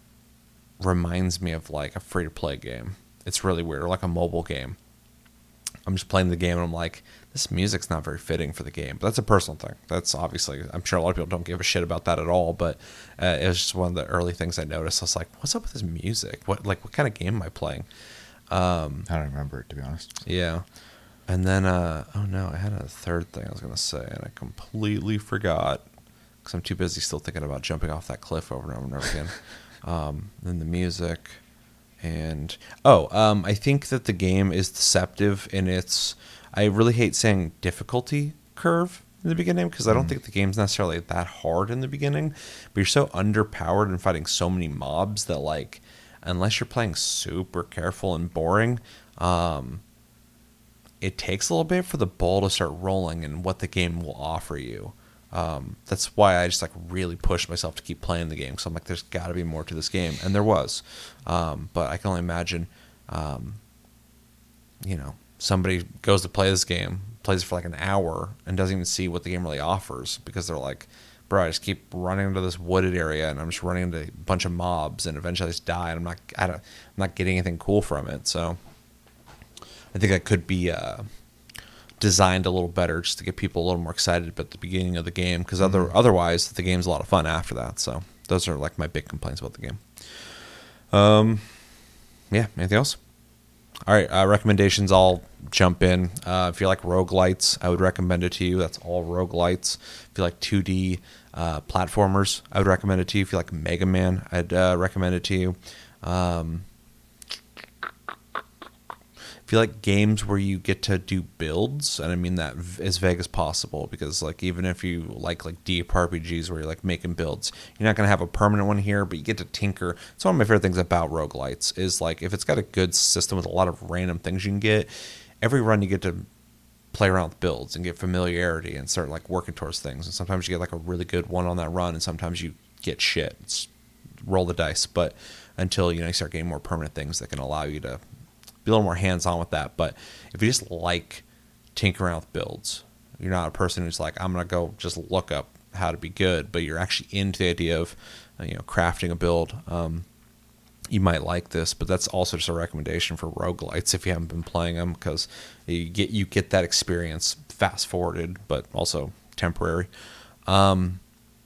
reminds me of like a free to play game. It's really weird, or like a mobile game. I'm just playing the game and I'm like, this music's not very fitting for the game. But that's a personal thing. That's obviously, I'm sure a lot of people don't give a shit about that at all. But uh, it was just one of the early things I noticed. I was like, what's up with this music? What like what kind of game am I playing? Um, I don't remember it, to be honest. yeah. And then, uh, oh no, I had a third thing I was going to say and I completely forgot because I'm too busy still thinking about jumping off that cliff over and over and over again. Um, then the music. And oh, um, I think that the game is deceptive in its. I really hate saying difficulty curve in the beginning because I don't think the game's necessarily that hard in the beginning. But you're so underpowered and fighting so many mobs that like, unless you're playing super careful and boring, um, it takes a little bit for the ball to start rolling and what the game will offer you. Um, that's why I just like really pushed myself to keep playing the game. So I'm like, there's got to be more to this game, and there was. Um, but I can only imagine, um, you know, somebody goes to play this game, plays it for like an hour, and doesn't even see what the game really offers because they're like, bro, I just keep running into this wooded area, and I'm just running into a bunch of mobs, and eventually I just die, and I'm not, I don't, I'm not getting anything cool from it. So I think that could be. Uh, designed a little better just to get people a little more excited at the beginning of the game because other mm-hmm. otherwise the game's a lot of fun after that. So those are like my big complaints about the game. Um, yeah, anything else? All right, uh, recommendations. I'll jump in. Uh, if you like roguelites, I would recommend it to you. That's all roguelites. If you like two D uh, platformers, I would recommend it to you. If you like Mega Man, I'd uh, recommend it to you. Um, feel like games where you get to do builds, and I mean that v- as vague as possible, because like even if you like like deep R P Gs where you're like making builds, you're not gonna have a permanent one here, but you get to tinker. It's one of my favorite things about roguelites is like if it's got a good system with a lot of random things you can get, every run you get to play around with builds and get familiarity and start like working towards things. And sometimes you get like a really good one on that run, and sometimes you get shit. It's roll the dice, but until you know you start getting more permanent things that can allow you to be a little more hands-on with that. But if you just like tinkering around with builds, you're not a person who's like, I'm gonna go just look up how to be good, but you're actually into the idea of uh, you know crafting a build, um, you might like this. But that's also just a recommendation for roguelites if you haven't been playing them, because you get you get that experience fast forwarded but also temporary. um,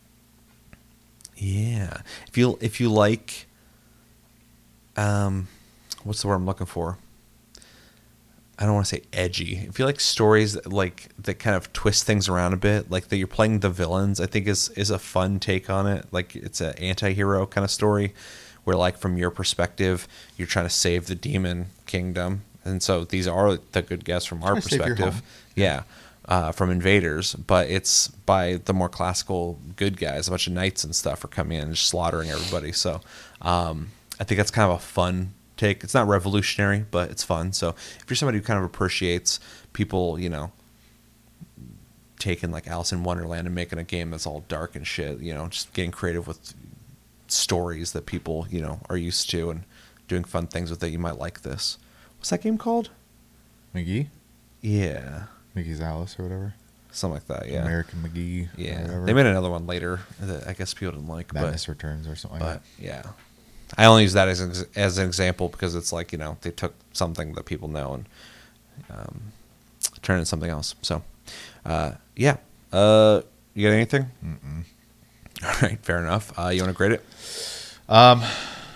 yeah if you if you like um, what's the word I'm looking for? I don't want to say edgy. If you like stories that, like that kind of twist things around a bit, like that you're playing the villains, I think is is a fun take on it. Like it's an anti-hero kind of story where like from your perspective, you're trying to save the demon kingdom. And so these are the good guys from our perspective. Yeah. Uh, from invaders, but it's by the more classical good guys. A bunch of knights and stuff are coming in and just slaughtering everybody. So um, I think that's kind of a fun take. It's not revolutionary, but it's fun. So if you're somebody who kind of appreciates people, you know, taking like Alice in Wonderland and making a game that's all dark and shit, you know, just getting creative with stories that people, you know, are used to and doing fun things with it, you might like this. What's that game called? McGee? Yeah. Mickey's Alice or whatever. Something like that, yeah. American McGee. Yeah. They made another one later that I guess people didn't like. Madness but, Returns or something but, like that. yeah. I only use that as an, as an example because it's like, you know, they took something that people know and um, turned it into something else. So, uh, yeah. Uh, you got anything? Mm-mm. All right, fair enough. Uh, you want to grade it? Um,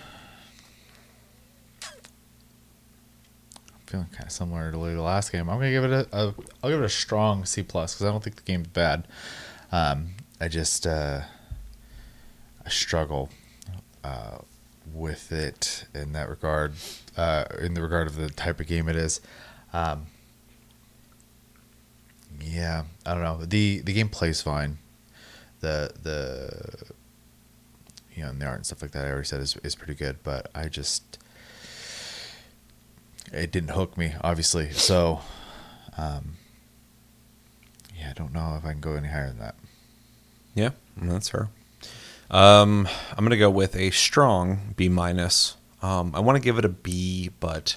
feeling kind of similar to the last game. I'm gonna give it a, a I'll give it a strong C plus because I don't think the game's bad. Um, I just uh, I struggle uh, with it in that regard, uh, in the regard of the type of game it is. Um, yeah, I don't know. the The game plays fine. The the you know, and the art and stuff like that I already said is is pretty good, but I just it didn't hook me, obviously. So, um, yeah, I don't know if I can go any higher than that. Yeah, that's fair. Um, I'm gonna go with a strong B minus. Um, I want to give it a B, but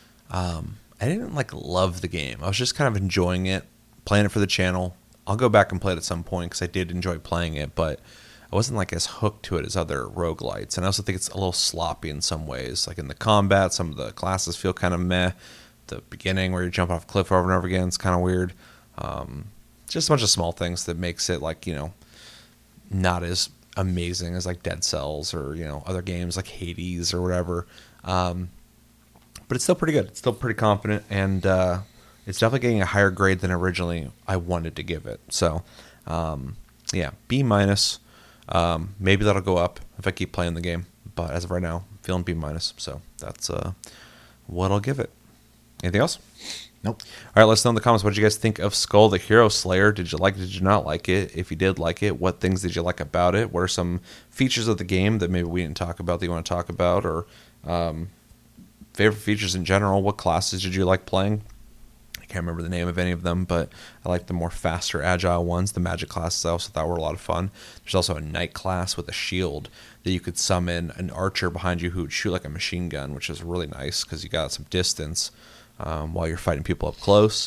um, I didn't like love the game. I was just kind of enjoying it, playing it for the channel. I'll go back and play it at some point because I did enjoy playing it, but I wasn't like as hooked to it as other roguelites. And I also think it's a little sloppy in some ways. Like in the combat, some of the classes feel kind of meh. The beginning where you jump off a cliff over and over again is kind of weird. Um, just a bunch of small things that makes it like, you know, not as amazing as like Dead Cells or, you know, other games like Hades or whatever. Um, but it's still pretty good. It's still pretty confident, and uh, it's definitely getting a higher grade than originally I wanted to give it. So, um, yeah, B minus. Um, maybe that'll go up if I keep playing the game, but as of right now, I'm feeling B minus. So that's uh, what I'll give it. Anything else? Nope. All right, let us know in the comments. What did you guys think of Skull the Hero Slayer? Did you like it? Did you not like it? If you did like it, what things did you like about it? What are some features of the game that maybe we didn't talk about that you want to talk about? Or um, favorite features in general? What classes did you like playing? I can't remember the name of any of them, but I like the more faster, agile ones. The magic classes I also thought were a lot of fun. There's also a knight class with a shield that you could summon an archer behind you who would shoot like a machine gun, which is really nice because you got some distance um, while you're fighting people up close.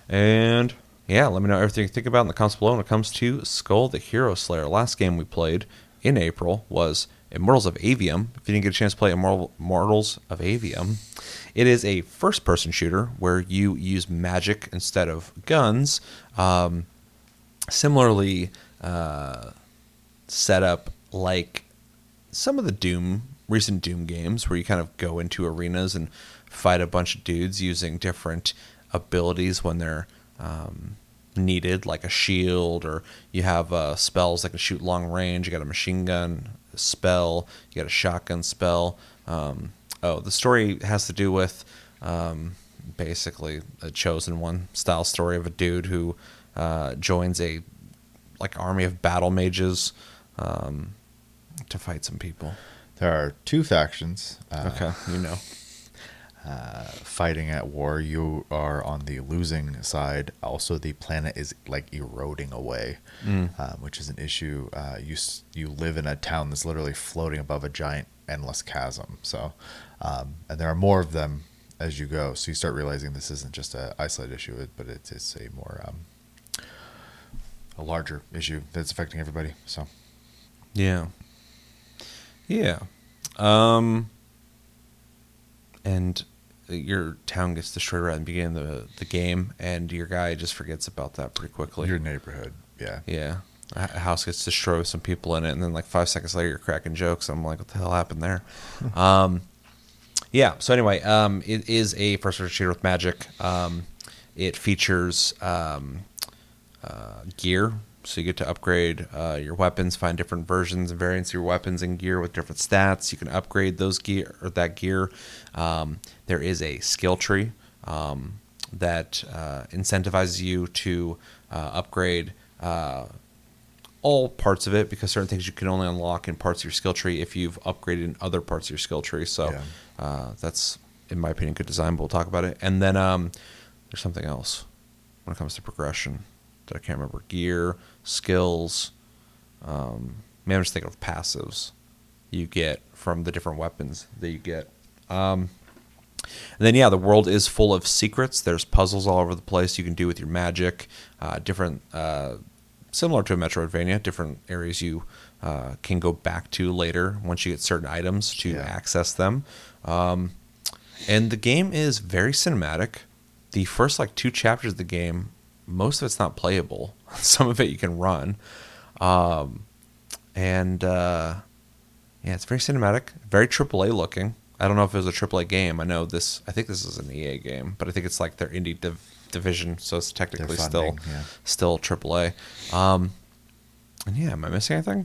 And yeah, let me know everything you think about in the comments below when it comes to Skull the Hero Slayer. Last game we played in April was Immortals of Aveum. If you didn't get a chance to play Immortal, Immortals of Aveum, it is a first-person shooter where you use magic instead of guns. Um, similarly uh, set up like some of the Doom, recent Doom games where you kind of go into arenas and fight a bunch of dudes using different abilities when they're um, needed, like a shield, or you have uh, spells that can shoot long range. You got a machine gun spell, you got a shotgun spell. Um, oh, the story has to do with um, basically a Chosen One style story of a dude who uh, joins a like army of battle mages um, to fight some people. There are two factions. Uh, Okay, you know. Uh, fighting at war. You are on the losing side. Also, the planet is like eroding away, Mm. um, which is an issue. Uh, you s- you live in a town that's literally floating above a giant endless chasm. So, um, and there are more of them as you go. So you start realizing this isn't just a isolated issue, but it is a more um, a larger issue that's affecting everybody. So, Yeah. Yeah. Um, and your town gets destroyed right at the beginning of the, the game, and your guy just forgets about that pretty quickly. your neighborhood, yeah, Yeah. A a house gets destroyed with some people in it, and then like five seconds later, you're cracking jokes. I'm like, what the hell happened there? um, yeah. So anyway, um, it is a first-person shooter with magic. Um, it features um, uh, gear, so you get to upgrade uh, your weapons, find different versions and variants of your weapons and gear with different stats. You can upgrade those gear or that gear. Um, there is a skill tree um, that uh, incentivizes you to uh, upgrade uh, all parts of it, because certain things you can only unlock in parts of your skill tree if you've upgraded in other parts of your skill tree. So Yeah. uh, that's, in my opinion, good design, but we'll talk about it. And then um, there's something else when it comes to progression that I can't remember. Gear, skills. Um, maybe I'm just thinking of passives you get from the different weapons that you get. Um, and then, yeah, the world is full of secrets. There's puzzles all over the place you can do with your magic. Uh, different, uh, similar to a Metroidvania, different areas you uh, can go back to later once you get certain items to Yeah. access them. Um, and the game is very cinematic. The first like two chapters of the game, most of it's not playable. Some of it you can run. Um, and uh, yeah, it's very cinematic, very triple A looking. I don't know if it was a triple A game. I know this, I think this is an E A game, but I think it's like their indie div- division, so it's technically Their still funding, yeah. still triple A. Um, and yeah, am I missing anything?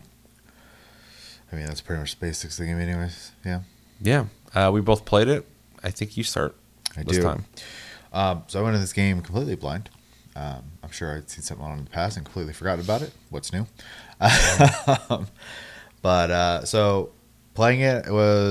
I mean that's pretty much the basics of the game, anyways. Yeah, Yeah, uh, we both played it. I think you start I this do. time. Um, so I went into this game completely blind. Um, I'm sure I'd seen something on in the past and completely forgot about it. What's new? Um, but uh, so playing it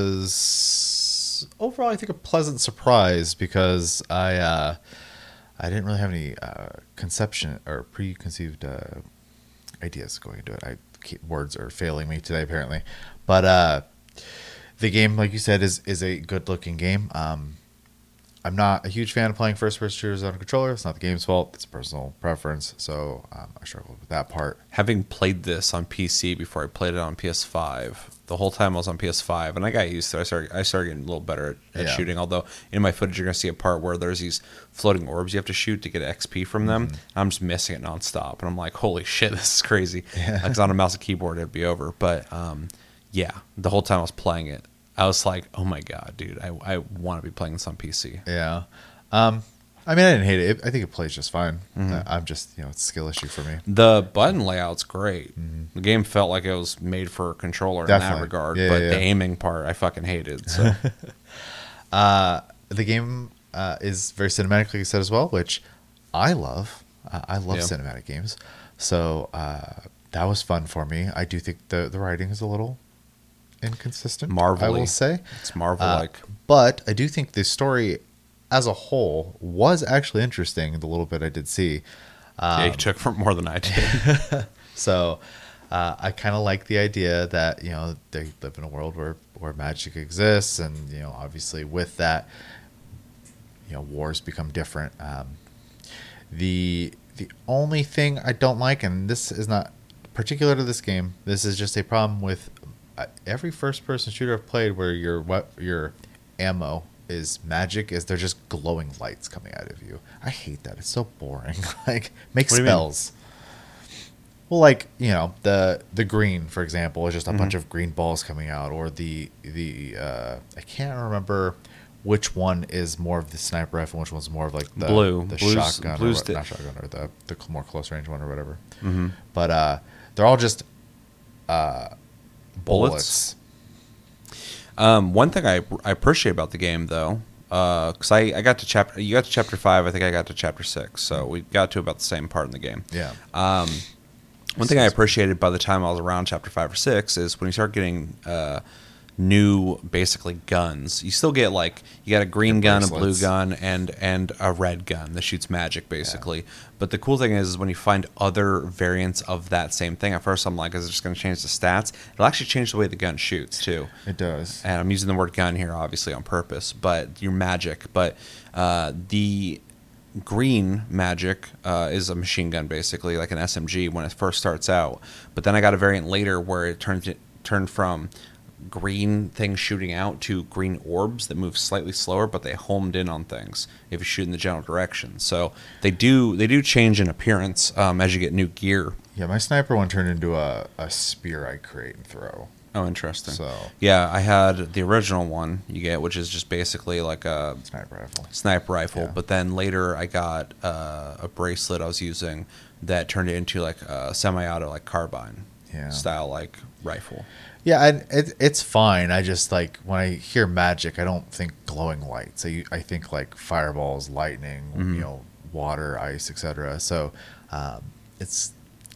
was overall, I think, a pleasant surprise because I uh, I didn't really have any uh, conception or preconceived uh, ideas going into it. I keep, words are failing me today apparently, but uh, the game, like you said, is is a good looking game. Um, I'm not a huge fan of playing first-person shooters on a controller. It's not the game's fault. It's a personal preference. So um, I struggled with that part. Having played this on P C before I played it on P S five, the whole time I was on P S five, and I got used to it. I started, I started getting a little better at, at Yeah. shooting, although in my footage you're going to see a part where there's these floating orbs you have to shoot to get X P from them. Mm-hmm. I'm just missing it nonstop, and I'm like, holy shit, this is crazy. Yeah. Because on a mouse and keyboard it'd be over. But um, yeah, the whole time I was playing it, I was like, oh my god, dude, I, I want to be playing this on P C. Yeah. Um, I mean, I didn't hate it. it I think it plays just fine. Mm-hmm. Uh, I'm just, you know, it's a skill issue for me. The button layout's great. The game felt like it was made for a controller in that Definitely. regard, Yeah, but yeah, the yeah. aiming part I fucking hated. So Uh, the game uh, is very cinematic, like you said, as well, which I love. Uh, I love Yeah. cinematic games. So uh, that was fun for me. I do think the, the writing is a little inconsistent, I Marvelly. will say. it's Marvel Uh, like. but I do think the story as a whole was actually interesting, the little bit I did see. yeah, you Um, took from more than I did. So uh, I kind of like the idea that, you know, they live in a world where, where magic exists. And, you know, obviously with that, you know, wars become different. Um, the the only thing I don't like, and this is not particular to this game, this is just a problem with uh, every first-person shooter I've played where your what your ammo is magic, is they're just glowing lights coming out of you. I hate that. It's so boring. Like, make What do you mean? spells. Well, like, you know, the the green, for example, is just a Mm-hmm. bunch of green balls coming out, or the the uh, I can't remember which one is more of the sniper rifle, and which one's more of like the Blue. the Blue's- shotgun, blue's or what, the- not shotgun, or the the more close range one, or whatever. Mm-hmm. But uh, they're all just uh, bullets. Bullets? Um, one thing I, I appreciate about the game, though, because I, I got to chapter, you got to chapter five. I think I got to chapter six. So we got to about the same part in the game. Yeah. Um, one thing I appreciated by the time I was around chapter five or six is when you start getting uh, new, basically guns. You still get like you got a green Your gun, bracelets. a blue gun, and and a red gun that shoots magic, basically. Yeah. But the cool thing is, is when you find other variants of that same thing. At first, I'm like, is it just going to change the stats? It'll actually change the way the gun shoots too. It does. And I'm using the word gun here, obviously on purpose. But your magic, but uh, the green magic uh, is a machine gun, basically like an S M G when it first starts out. But then I got a variant later where it turned it turned from green things shooting out to green orbs that move slightly slower, but they homed in on things if you shoot in the general direction. So they do they do change in appearance um, as you get new gear. Yeah, my sniper one turned into a, a spear I create and throw. Oh, interesting. So yeah, I had the original one you get, which is just basically like a sniper rifle. Sniper rifle, Yeah. but then later I got uh, a bracelet I was using that turned it into like a semi-auto, like carbine Yeah. style, like rifle. Yeah, and it, it's fine. I just like when I hear magic, I don't think glowing lights. I I think like fireballs, lightning, Mhm. you know, water, ice, et cetera. So um, it's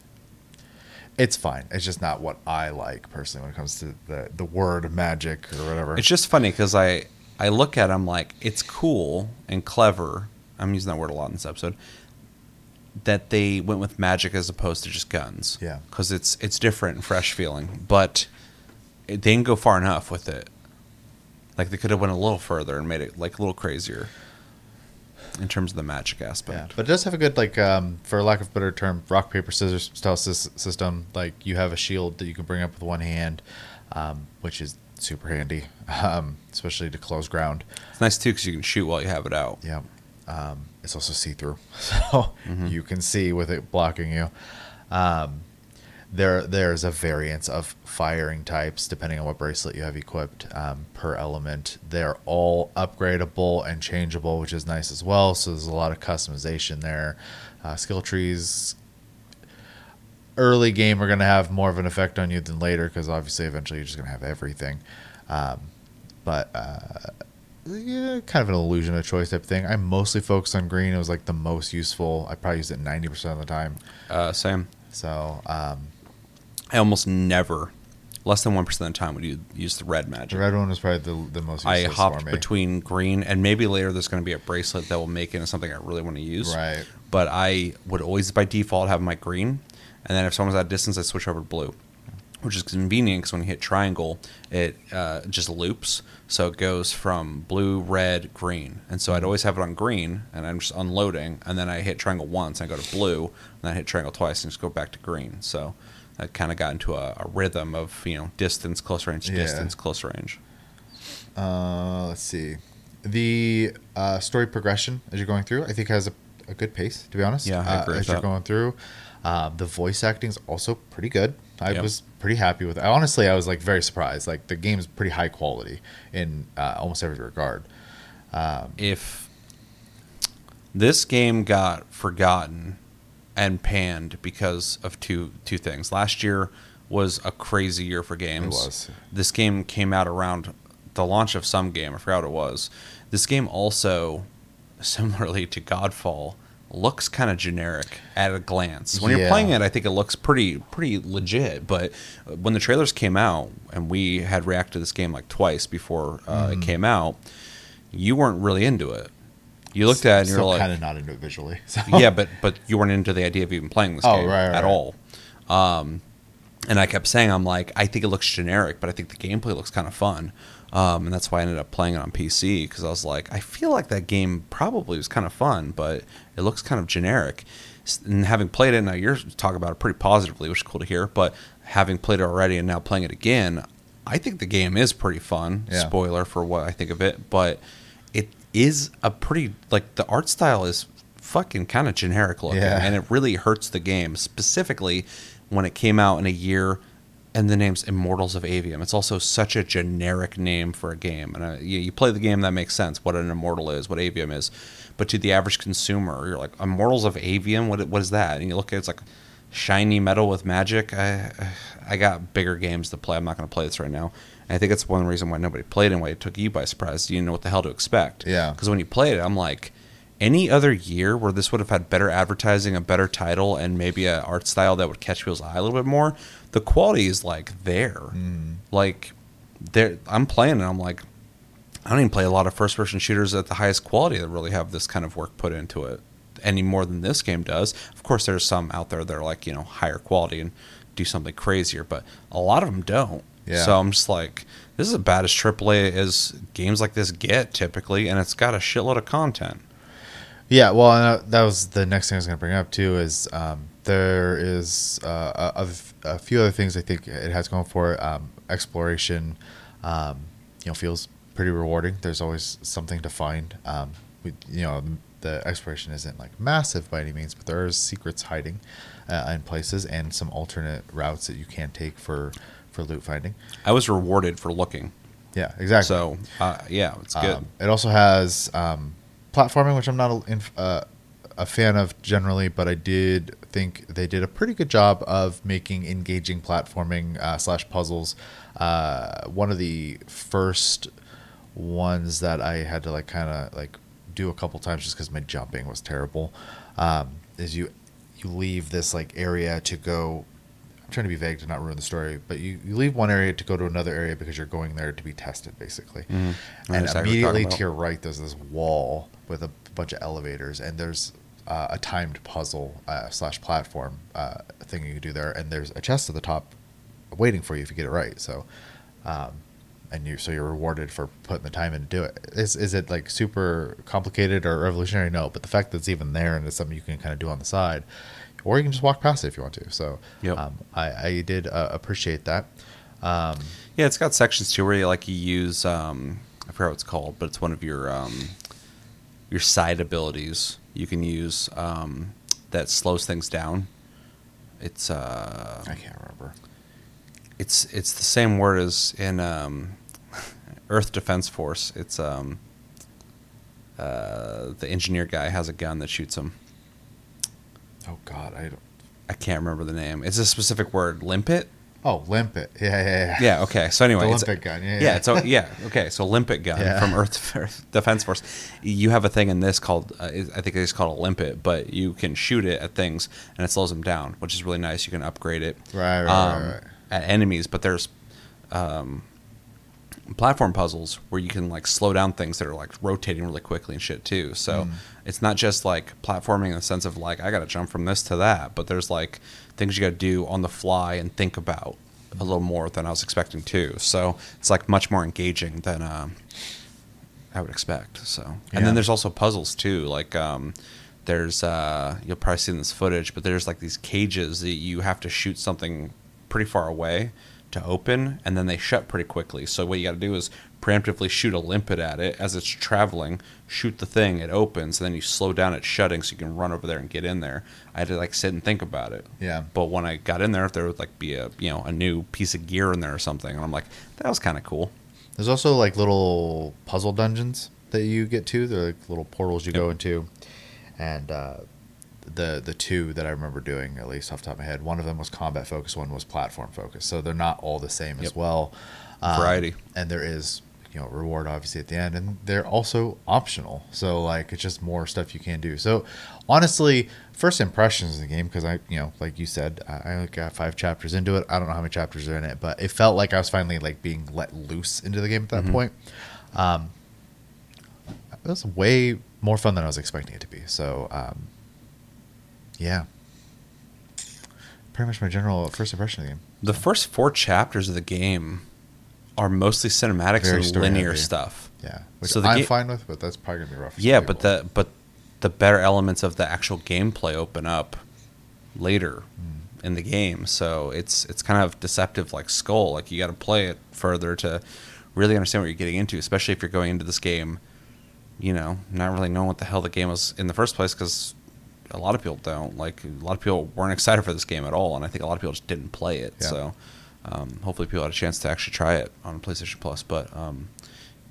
it's fine. It's just not what I like personally when it comes to the the word magic or whatever. It's just funny because I I look at it, I'm like, it's cool and clever. I'm using that word a lot in this episode. That they went with magic as opposed to just guns. Yeah. Because it's it's different and fresh feeling, but it, they didn't go far enough with it. Like they could have went a little further and made it like a little crazier in terms of the magic Yeah, aspect. but it does have a good, like, um, for lack of a better term, rock paper scissors style sys- system. Like you have a shield that you can bring up with one hand, um, which is super handy, um, especially to close ground. It's nice too because you can shoot while you have it out. Yeah, um, it's also see through, so Mhm. you can see with it blocking you. Um, there, there's a variance of firing types depending on what bracelet you have equipped um, per element. They're all upgradable and changeable, which is nice as well. So there's a lot of customization there. Uh, skill trees, early game, are going to have more of an effect on you than later because obviously eventually you're just going to have everything. Um, but uh, yeah, kind of an illusion of choice type thing. I'm mostly focused on green. It was like the most useful. I probably used it ninety percent of the time. Uh, same. So um, I almost never, less than one percent of the time, would you use the red magic. the red one was probably the, the most I useless hopped for me. between green and maybe later there's going to be a bracelet that will make it into something I really want to use. Right. But I would always by default have my green, and then if someone's at a distance, I switch over to blue, which is convenient because when you hit triangle, it uh, just loops. So it goes from blue, red, green. And so I'd always have it on green, and I'm just unloading, and then I hit triangle once, and I go to blue, and then I hit triangle twice, and just go back to green. So I kind of got into a, a rhythm of, you know, distance, close range, Yeah. distance, close range. Uh, let's see. The uh, story progression as you're going through, I think, has a, a good pace, to be honest. Yeah, I agree uh, with As you're that. going through. Uh, the voice acting is also pretty good. I Yep. was pretty happy with it. Honestly, I was like very surprised. Like the game's pretty high quality in uh, almost every regard. Um, If this game got forgotten and panned because of two two things. Last year was a crazy year for games. It was. This game came out around the launch of some game. I forgot what it was. This game also, similarly to Godfall, looks kind of generic at a glance. When you're Yeah. playing it, I think it looks pretty pretty legit. But when the trailers came out, and we had reacted to this game like twice before uh, it came out, you weren't really into it. You looked at it and you're still like, kind of not into it visually. So. yeah, but but you weren't into the idea of even playing this Oh, game right, right, at right. all. Um, and I kept saying, I'm like, I think it looks generic, but I think the gameplay looks kind of fun. Um, and that's why I ended up playing it on P C, because I was like, I feel like that game probably was kind of fun, but it looks kind of generic. S- And having played it, now you're talking about it pretty positively, which is cool to hear, but having played it already and now playing it again, I think the game is pretty fun. Yeah. Spoiler for what I think of it, but it is a pretty, like, the art style is fucking kind of generic looking, Yeah. and it really hurts the game, specifically when it came out in a year and the name's Immortals of Avium. It's also such a generic name for a game. And uh, you, you play the game, that makes sense, what an Immortal is, what Avium is. But to the average consumer, you're like, Immortals of Avium? What, what is that? And you look at it, it's like shiny metal with magic. I I got bigger games to play. I'm not going to play this right now. And I think it's one reason why nobody played it and why it took you by surprise. You didn't know what the hell to expect. Yeah. Because when you played it, I'm like, any other year where this would have had better advertising, a better title, and maybe an art style that would catch people's eye a little bit more, the quality is like there. Mm. Like, there, I'm playing and I'm like, I don't even play a lot of first-person shooters at the highest quality that really have this kind of work put into it any more than this game does. Of course, there's some out there that are like, you know, higher quality and do something crazier, but a lot of them don't. Yeah. So I'm just like, this is about as triple A as games like this get typically, and it's got a shitload of content. Yeah, well, uh, that was the next thing I was going to bring up too. Is um, there is uh, a, a few other things I think it has going for it. Um, exploration, um, you know, feels pretty rewarding. There's always something to find. Um, we, you know, the exploration isn't like massive by any means, but there are secrets hiding uh, in places and some alternate routes that you can take for for loot finding. I was rewarded for looking. Yeah, exactly. So uh, yeah, it's good. Um, it also has um, platforming, which I'm not a, in, uh, a fan of generally, but I did think they did a pretty good job of making engaging platforming uh, slash puzzles. Uh, one of the first ones that I had to like kind of like do a couple times just because my jumping was terrible um, is you you leave this like area to go. I'm trying to be vague to not ruin the story, but you, you leave one area to go to another area because you're going there to be tested, basically. Mm-hmm. And immediately to your right, there's this wall with a bunch of elevators, and there's uh, a timed puzzle uh, slash platform uh, thing you can do there, and there's a chest at the top waiting for you if you get it right. So, um, and you so you're rewarded for putting the time in to do it. Is is it like super complicated or revolutionary? No, but the fact that it's even there and it's something you can kind of do on the side. Or you can just walk past it if you want to. So yep. um, I, I did uh, appreciate that. Um, yeah, it's got sections too where you like you use um, I forgot what it's called, but it's one of your um, your side abilities you can use um, that slows things down. It's uh, I can't remember. It's it's the same word as in um, Earth Defense Force. It's um, uh, the engineer guy has a gun that shoots him. Oh God, I don't. I can't remember the name. It's a specific word. Limpet? Oh, limpet. Yeah, yeah, yeah. Yeah. Okay. So anyway, the it's limpet gun. Yeah, yeah. yeah. It's a, yeah. Okay. So limpet gun Yeah. from Earth, Earth Defense Force. You have a thing in this called uh, I think it's called a limpet, but you can shoot it at things and it slows them down, which is really nice. You can upgrade it Right, right, um, right, right. at enemies, but there's um, platform puzzles where you can like slow down things that are like rotating really quickly and shit too. So Mm. it's not just like platforming in the sense of like I got to jump from this to that, but there's like things you got to do on the fly and think about a little more than I was expecting too. So it's like much more engaging than uh, I would expect. So and Yeah. then there's also puzzles too. Like um, there's uh, you'll probably see in this footage, but there's like these cages that you have to shoot something pretty far away to open, and then they shut pretty quickly. So what you got to do is preemptively shoot a limpet at it as it's traveling, shoot the thing, it opens, and then you slow down it shutting so you can run over there and get in there. I had to like sit and think about it. Yeah. But when I got in there, there would like be a you know a new piece of gear in there or something, and I'm like, that was kind of cool. There's also like little puzzle dungeons that you get to. They're like little portals you Yep. go into, and uh, the the two that I remember doing, at least off the top of my head, one of them was combat focused, one was platform focused. So they're not all the same as Yep. well. Um, Variety. And there is you know reward obviously at the end, and they're also optional. So like it's just more stuff you can do. So honestly, first impressions of the game, because I you know like you said, I, I only got five chapters into it. I don't know how many chapters are in it, but it felt like I was finally like being let loose into the game at that Mhm. point. Um, it was way more fun than I was expecting it to be. So, um, yeah. Pretty much my general first impression of the game. The first four chapters of the game are mostly cinematics Very and story linear heavy. stuff. Yeah. Which So the I'm ga- fine with, but that's probably going to be rough. for some Yeah, but people. the but the better elements of the actual gameplay open up later Mm. in the game. So it's it's kind of deceptive like Skull. Like you got to play it further to really understand what you're getting into, especially if you're going into this game, you know, not really knowing what the hell the game was in the first place, because a lot of people don't. Like a lot of people weren't excited for this game at all, and I think a lot of people just didn't play it. Yeah. So um, hopefully people had a chance to actually try it on PlayStation Plus. But um,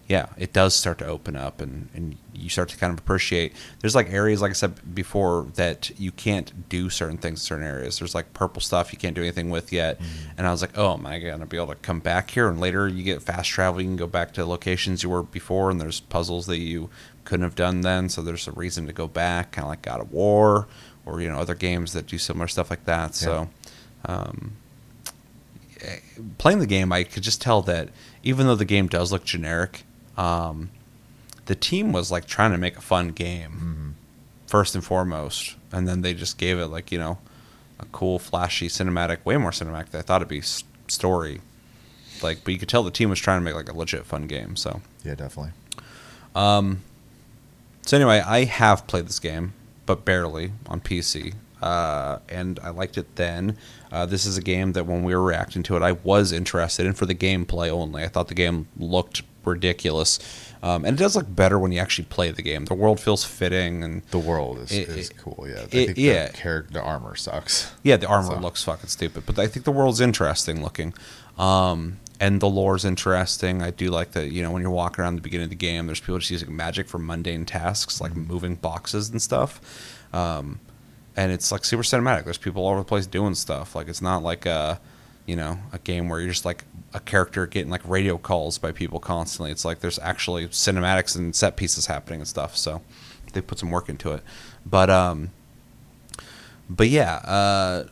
yeah, it does start to open up, and, and you start to kind of appreciate. There's like areas, like I said before, that you can't do certain things in certain areas. There's like purple stuff you can't do anything with yet. Mm-hmm. And I was like, oh, am I going to be able to come back here? And later you get fast travel. You can go back to locations you were before, and there's puzzles that you couldn't have done then. So there's a reason to go back, kind of like God of War or, you know, other games that do similar stuff like that. Yeah. So um, playing the game, I could just tell that even though the game does look generic, um, the team was like trying to make a fun game mm-hmm. first and foremost, and then they just gave it like, you know, a cool, flashy, cinematic, way more cinematic than I thought it'd be story. Like, but you could tell the team was trying to make like a legit fun game. So yeah, definitely. Um. So anyway, I have played this game, but barely on P C, uh, and I liked it then. Uh, this is a game that when we were reacting to it, I was interested in for the gameplay only. I thought the game looked ridiculous. Um, and it does look better when you actually play the game. The world feels fitting, and the world is, it, is cool. Yeah, I it, think yeah. The, character, the armor sucks. Yeah, the armor so. looks fucking stupid, but I think the world's interesting looking, um, and the lore's interesting. I do like that. You know, when you're walking around the beginning of the game, there's people just using magic for mundane tasks like mm-hmm. moving boxes and stuff, um, and it's like super cinematic. There's people all over the place doing stuff. Like, it's not like a, you know, a game where you're just like a character getting like radio calls by people constantly. It's like there's actually cinematics and set pieces happening and stuff. So they put some work into it. But um, but yeah, uh,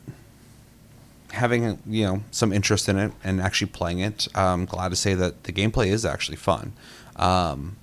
having, you know, some interest in it and actually playing it, I'm glad to say that the gameplay is actually fun. Um,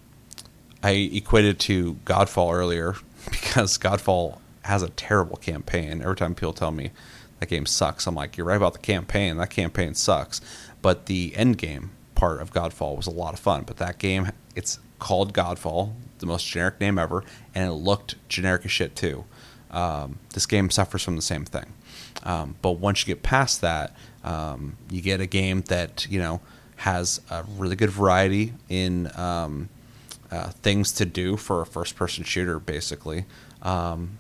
I equated to Godfall earlier because Godfall has a terrible campaign. Every time people tell me that game sucks, I'm like, you're right about the campaign. That campaign sucks. But the end game part of Godfall was a lot of fun. But that game, it's called Godfall, the most generic name ever, and it looked generic as shit too. Um, this game suffers from the same thing. Um, but once you get past that, um, you get a game that, you know, has a really good variety in um, uh, things to do for a first-person shooter, basically. Um,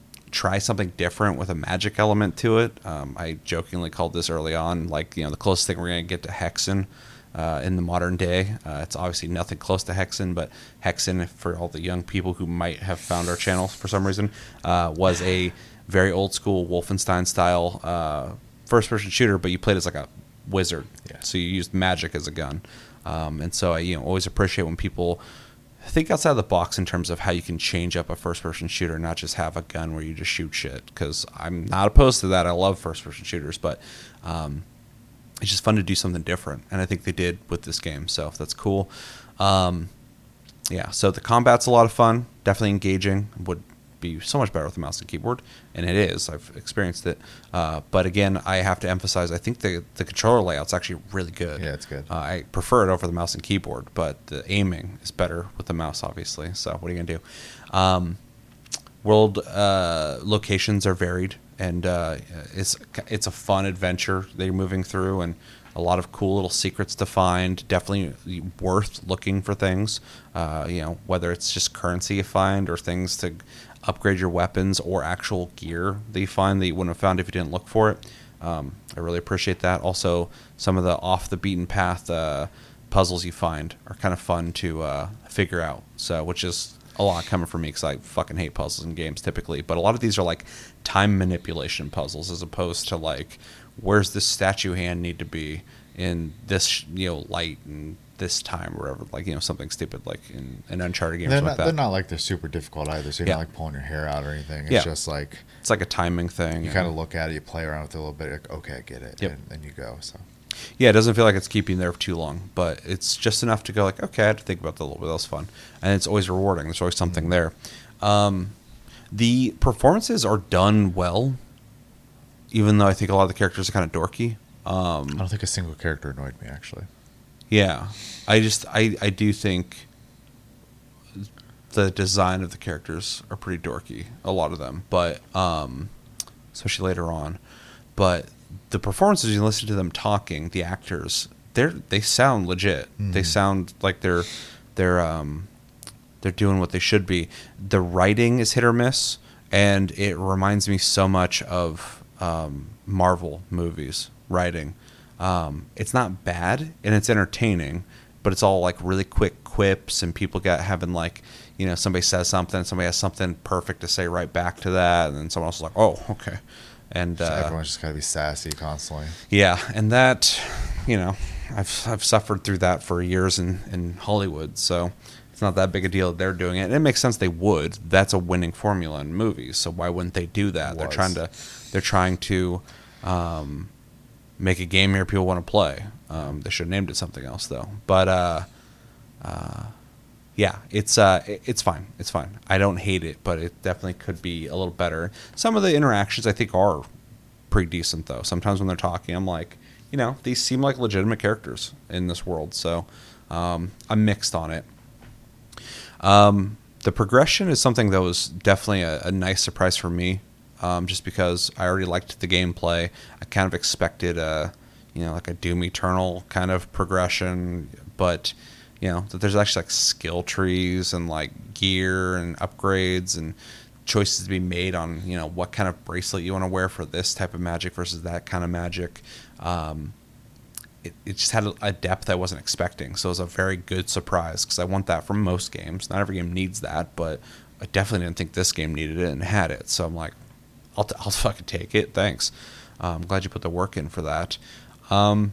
try something different with a magic element to it. Um, I jokingly called this early on, like, you know, the closest thing we're going to get to Hexen uh, in the modern day. Uh, it's obviously nothing close to Hexen, but Hexen, for all the young people who might have found our channel for some reason, uh, was a very old school Wolfenstein style uh, first person shooter, but you played as like a wizard. Yeah. So you used magic as a gun. Um, and so I, you know, always appreciate when people think outside the box in terms of how you can change up a first-person shooter, not just have a gun where you just shoot shit. Because I'm not opposed to that. I love first-person shooters, but um, it's just fun to do something different, and I think they did with this game. So that's cool. Um, yeah. So the combat's a lot of fun. Definitely engaging. Would be so much better with a mouse and keyboard, and it is. I've experienced it. Uh, but again, I have to emphasize, I think the the controller layout's actually really good. Yeah, it's good. Uh, I prefer it over the mouse and keyboard, but the aiming is better with the mouse, obviously. So what are you gonna do? Um, world uh, locations are varied, and uh, it's it's a fun adventure that you're moving through, and a lot of cool little secrets to find. Definitely worth looking for things. Uh, you know, whether it's just currency you find or things to upgrade your weapons or actual gear that you find that you wouldn't have found if you didn't look for it. Um, I really appreciate that. Also, some of the off the beaten path uh, puzzles you find are kind of fun to uh, figure out. So, which is a lot coming from me because I fucking hate puzzles in games typically. But a lot of these are like time manipulation puzzles as opposed to like, where's this statue hand need to be in this, you know, light and this time or whatever, like, you know, something stupid like in an Uncharted game or they're something not, like that. They're not like they're super difficult either, so you're Yeah. not like pulling your hair out or anything. It's Yeah. just like It's like a timing thing. you kind of look at it, you play around with it a little bit, like, okay, I get it, Yep. and then you go. So Yeah, it doesn't feel like it's keeping you there for too long, but it's just enough to go like, okay, I had to think about that a little bit. That was fun. And it's always rewarding. There's always something mm-hmm. there. Um, the performances are done well, even though I think a lot of the characters are kind of dorky. Um, I don't think a single character annoyed me, actually. Yeah. I just, I, I do think the design of the characters are pretty dorky, a lot of them, but um, especially later on. But the performances, you listen to them talking, the actors, they're they sound legit. Mm. They sound like they're they're um they're doing what they should be. The writing is hit or miss, and it reminds me so much of um, Marvel movies writing. Um, it's not bad and it's entertaining, but it's all like really quick quips, and people get having like, you know, somebody says something, somebody has something perfect to say right back to that, and then someone else is like, oh, okay. And So uh, everyone's just got to be sassy constantly. yeah, and that, you know, I've I've suffered through that for years in, in Hollywood, so it's not that big a deal that they're doing it. And it makes sense they would. That's a winning formula in movies, so why wouldn't they do that? They're trying to they're trying to um, make a game here people want to play. Um, they should have named it something else though. But uh, uh, yeah, it's uh, it's fine. It's fine. I don't hate it, but it definitely could be a little better. Some of the interactions I think are pretty decent though. Sometimes when they're talking, I'm like, you know, these seem like legitimate characters in this world. So um, I'm mixed on it. Um, the progression is something that was definitely a, a nice surprise for me, um, just because I already liked the gameplay. I kind of expected a, you know, like a Doom Eternal kind of progression, but you know that there's actually like skill trees and like gear and upgrades and choices to be made on, you know, what kind of bracelet you want to wear for this type of magic versus that kind of magic. Um, It, it just had a depth I wasn't expecting, so it was a very good surprise because I want that from most games. Not every game needs that, but I definitely didn't think this game needed it and had it. So I'm like, I'll, t- I'll fucking take it. Thanks. Uh, I'm glad you put the work in for that. Um,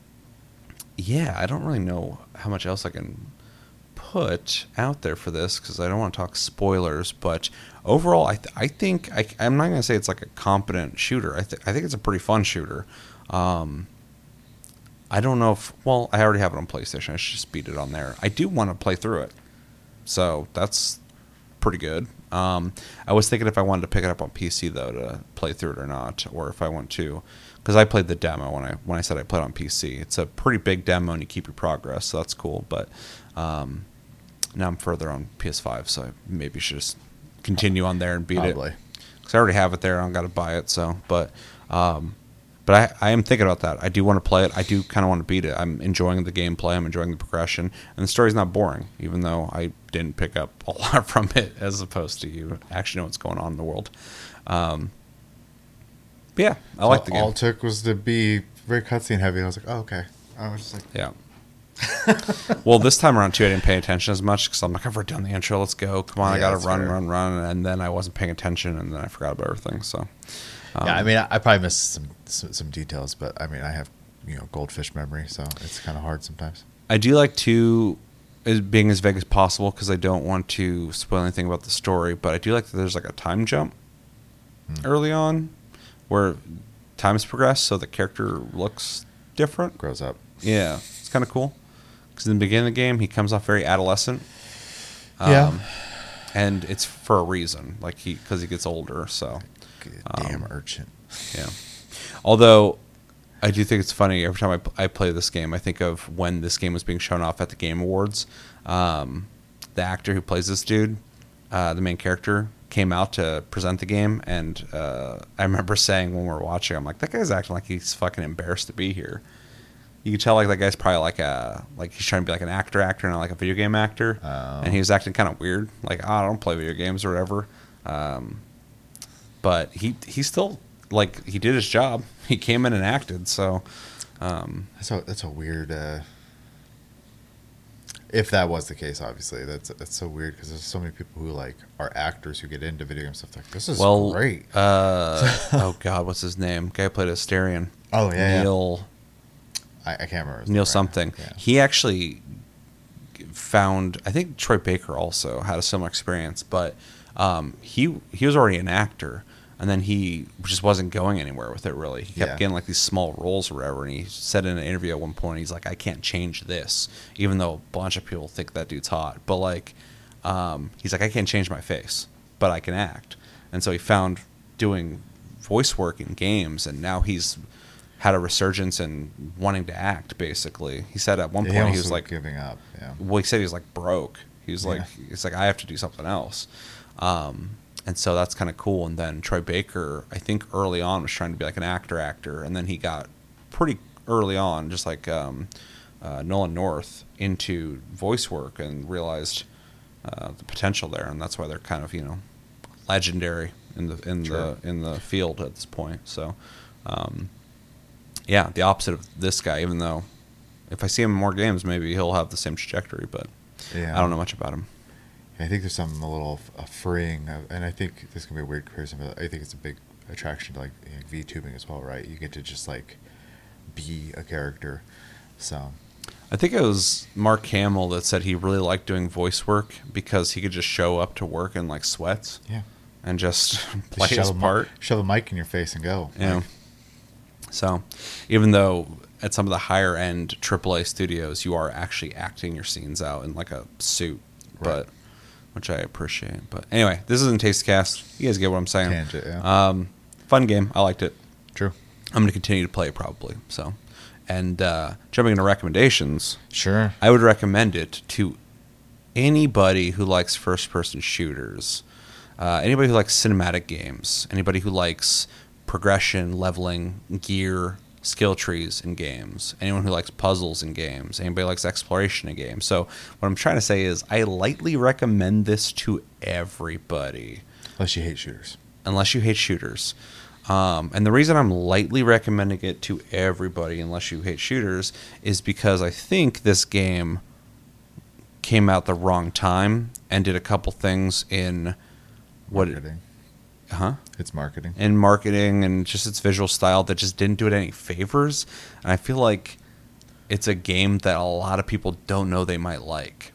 yeah, I don't really know how much else I can put out there for this because I don't want to talk spoilers. But overall, I th- I think I, I'm not going to say it's like a competent shooter. I th- I think it's a pretty fun shooter. Um, I don't know if, well, I already have it on PlayStation. I should just beat it on there. I do want to play through it. So that's pretty good. Um, I was thinking if I wanted to pick it up on P C, though, to play through it or not, or if I want to. Because I played the demo when I when I said I played on P C. It's a pretty big demo, and you keep your progress, so that's cool. But um, now I'm further on P S five, so I maybe should just continue on there and beat Probably. it. Because I already have it there. I don't got to buy it, so. But... Um, But I, I am thinking about that. I do want to play it. I do kind of want to beat it. I'm enjoying the gameplay. I'm enjoying the progression. And the story's not boring, even though I didn't pick up a lot from it as opposed to you actually know what's going on in the world. Um, but yeah, I So like the game. All it took was to be very cutscene heavy. I was like, oh, okay. I was just like, Yeah. Well, this time around, too, I didn't pay attention as much because I'm like, I've already done the intro. Let's go. Come on, Yeah, I got to that's run, fair. run, run. And then I wasn't paying attention, and then I forgot about everything. So, um, yeah, I mean, I, I probably missed some, some some details, but I mean, I have, you know, goldfish memory, so it's kind of hard sometimes. I do like to is being as vague as possible because I don't want to spoil anything about the story. But I do like that there's like a time jump Hmm. early on where times progress, so the character looks different. Grows up. Yeah, it's kind of cool because in the beginning of the game he comes off very adolescent. Yeah. and it's for a reason, like he because he gets older. So Damn Um, urchin. yeah. Although I do think it's funny every time I, I play this game, I think of when this game was being shown off at the Game Awards. Um, the actor who plays this dude, uh, the main character, came out to present the game, and uh, I remember saying when we were watching, I'm like, that guy's acting like he's fucking embarrassed to be here. You could tell like that guy's probably like a like he's trying to be like an actor, actor, not like a video game actor, Oh. and he was acting kind of weird, like oh, I don't play video games or whatever. Um, but he he still like he did his job. He came in and acted. So um, That's a that's a weird. Uh, if that was the case, obviously, that's that's so weird because there's so many people who like are actors who get into video game stuff. Like this is well, great. Uh, oh God, what's his name? Guy who played Asterion. Oh yeah, Neil. yeah. I, I can't remember. his Neil name right something. now. Yeah. He actually found. I think Troy Baker also had a similar experience, but um, he he was already an actor, and then he just wasn't going anywhere with it. Really, he kept Yeah. getting like these small roles or whatever. And he said in an interview at one point, he's like, "I can't change this," even though a bunch of people think that dude's hot. But like, um, he's like, "I can't change my face, but I can act." And so he found doing voice work in games, and now he's had a resurgence in wanting to act. Basically, he said at one Yeah, point he almost was like, giving up. Yeah. well, he said he was like broke. He was like, Yeah. he's like, I have to do something else. Um, and so that's kind of cool. And then Troy Baker, I think early on was trying to be like an actor, actor, and then he got pretty early on, just like um, uh, Nolan North, into voice work and realized uh, the potential there, and that's why they're kind of you know legendary in the in Sure. the in the field at this point. So. Um, Yeah, the opposite of this guy, even though if I see him in more games, maybe he'll have the same trajectory. But Yeah. I don't know much about him. I think there's something a little uh, freeing, uh, and I think this can be a weird comparison, but I think it's a big attraction to like, you know, VTubing as well, right? You get to just like be a character. So I think it was Mark Hamill that said he really liked doing voice work because he could just show up to work in like sweats yeah, and just Just play his shove a mi- part. shove a mic in your face and go. Yeah. Like, So, even though at some of the higher end triple A studios, you are actually acting your scenes out in like a suit, Right. but which I appreciate. But anyway, this isn't Tastecast. You guys get what I'm saying. Tangent, yeah. Um, fun game. I liked it. True. I'm going to continue to play it probably. So, and uh, jumping into recommendations, Sure. I would recommend it to anybody who likes first person shooters, uh, anybody who likes cinematic games, anybody who likes progression, leveling, gear, skill trees in games, anyone who likes puzzles in games, anybody who likes exploration in games. So what I'm trying to say is I lightly recommend this to everybody Unless you hate shooters. unless you hate shooters. Um, and the reason I'm lightly recommending it to everybody unless you hate shooters is because I think this game came out the wrong time and did a couple things in what Marketing. huh It's marketing. in marketing and just its visual style that just didn't do it any favors. And I feel like it's a game that a lot of people don't know they might like.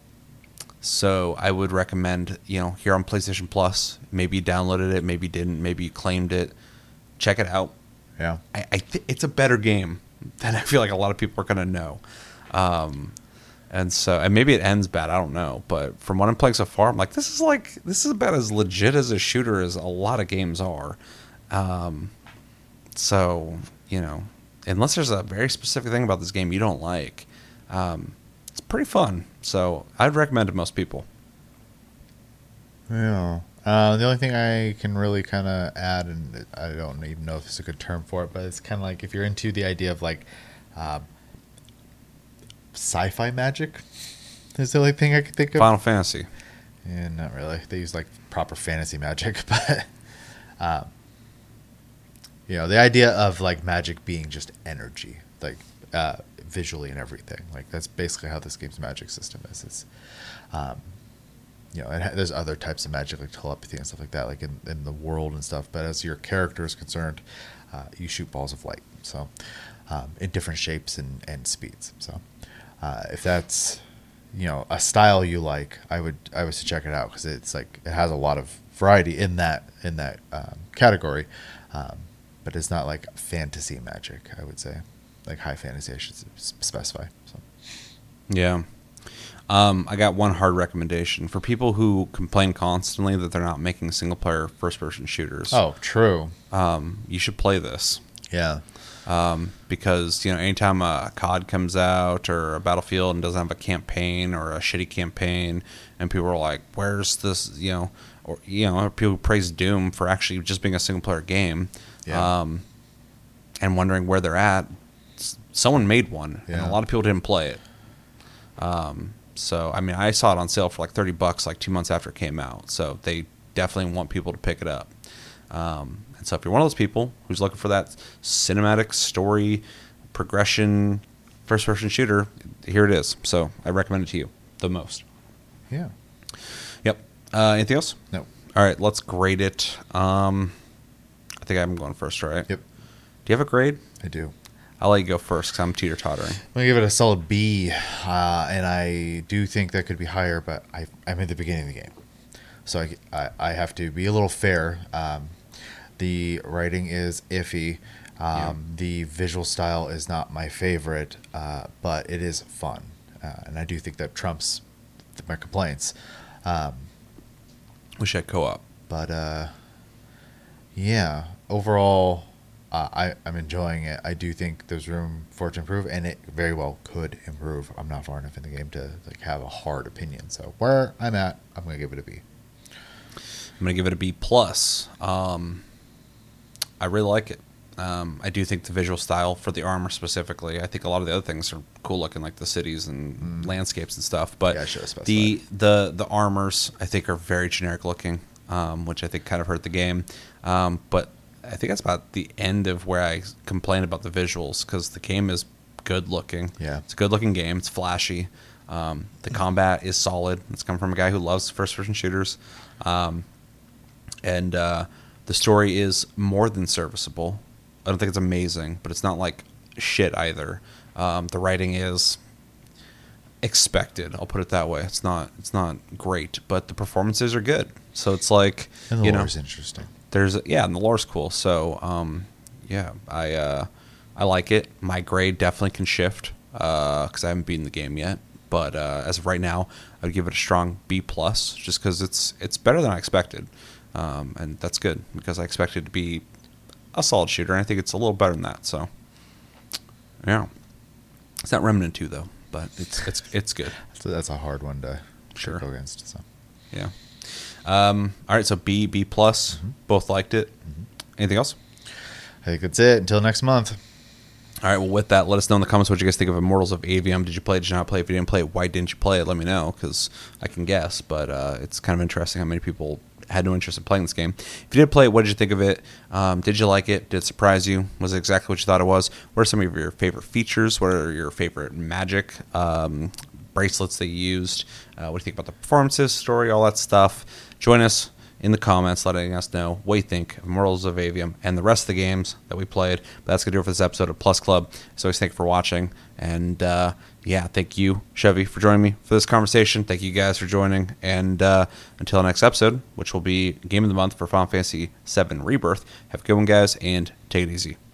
So I would recommend, you know, here on PlayStation Plus, maybe you downloaded it, maybe you didn't, maybe you claimed it. Check it out. Yeah. I, I th- it's a better game than I feel like a lot of people are going to know. Um, and so, and maybe it ends bad. I don't know. But from what I'm playing so far, I'm like, this is like, this is about as legit as a shooter as a lot of games are. Um, so, you know, unless there's a very specific thing about this game you don't like, um, it's pretty fun. So I'd recommend it to most people. Yeah. Uh, the only thing I can really kind of add, and I don't even know if it's a good term for it, but it's kind of like if you're into the idea of like uh, sci-fi magic, is the only thing I could think of. Final Fantasy. Yeah, not really. They use like proper fantasy magic, but um, you know, the idea of like magic being just energy, like uh, visually and everything. Like that's basically how this game's magic system is. It's um, you know, it ha- there's other types of magic like telepathy and stuff like that, like in, in the world and stuff. But as your character is concerned, uh, you shoot balls of light, so um, in different shapes and, and speeds. So uh, if that's, you know, a style you like, I would I would say check it out because it's like it has a lot of variety in that in that um, category, um, but it's not like fantasy magic. I would say like high fantasy. I should s- specify. So Yeah. Um, I got one hard recommendation for people who complain constantly that they're not making single player first person shooters. oh, true. Um, you should play this. Yeah. Um, because, you know, anytime a C O D comes out or a Battlefield and doesn't have a campaign or a shitty campaign and people are like, where's this, you know, or, you know, people praise Doom for actually just being a single player game. Yeah. Um, and wondering where they're at. S- Someone made one and Yeah. a lot of people didn't play it. Um, so, I mean, I saw it on sale for like thirty bucks like two months after it came out. So they definitely want people to pick it up. Um, and so if you're one of those people who's looking for that cinematic story, progression, first person shooter, here it is. So I recommend it to you the most. Yeah. Yep. Uh, anything else? No. All right, let's grade it. Um, I think I'm going first, right? Yep. Do you have a grade? I do. I'll let you go first because I'm teeter tottering. I'm gonna give it a solid B, uh, and I do think that could be higher, but I, I'm at the beginning of the game, so I, I, I have to be a little fair. Um, the writing is iffy. Um, The visual style is not my favorite, uh, but it is fun, uh, and I do think that trumps th- my complaints. Um, Wish I had co-op. but uh, yeah, overall, uh, I, I'm enjoying it. I do think there's room for it to improve, and it very well could improve. I'm not far enough in the game to like have a hard opinion. So where I'm at, I'm gonna give it a B. I'm gonna give it a B plus. Um, I really like it. Um, I do think the visual style for the armor specifically. I think a lot of the other things are cool looking, like the cities and landscapes and stuff. But Yeah, I should have specified. the the the armors I think are very generic looking, um, which I think kind of hurt the game. Um, but I think that's about the end of where I complain about the visuals because the game is good looking. Yeah. It's a good looking game. It's flashy. Um, the combat is solid. It's come from a guy who loves first person shooters. Um, and uh, the story is more than serviceable. I don't think it's amazing, but it's not like shit either. Um, the writing is expected. I'll put it that way. It's not it's not great, but the performances are good. So it's like, And the you lore know, is interesting. there's yeah, and the lore's cool. So um, yeah, I uh, I like it. My grade definitely can shift because I haven't beaten the game yet. But uh, as of right now, I would give it a strong B plus, just because it's it's better than I expected, um, and that's good because I expected it to be a solid shooter, and I think it's a little better than that. So yeah, it's not Remnant two though, but it's it's it's good. So that's a hard one to Sure. go against. So. Yeah. Um, all right, so B B plus, Mm-hmm. both liked it. Anything else? I think that's it. Until next month. All right, well, with that, let us know in the comments what you guys think of Immortals of Avium. Did you play it? Did you not play it? If you didn't play it, why didn't you play it? Let me know, because I can guess, but uh, it's kind of interesting how many people had no interest in playing this game. If you did play it, what did you think of it? Um, did you like it? Did it surprise you? Was it exactly what you thought it was? What are some of your favorite features? What are your favorite magic um, bracelets that you used? Uh, what do you think about the performances, story, all that stuff? Join us in the comments, letting us know what you think of Immortals of Avium and the rest of the games that we played. But that's going to do it for this episode of Plus Club. So always thank you for watching. And uh, yeah, thank you, Chevy, for joining me for this conversation. Thank you guys for joining. And uh, until the next episode, which will be Game of the Month for Final Fantasy seven Rebirth, have a good one, guys, and take it easy.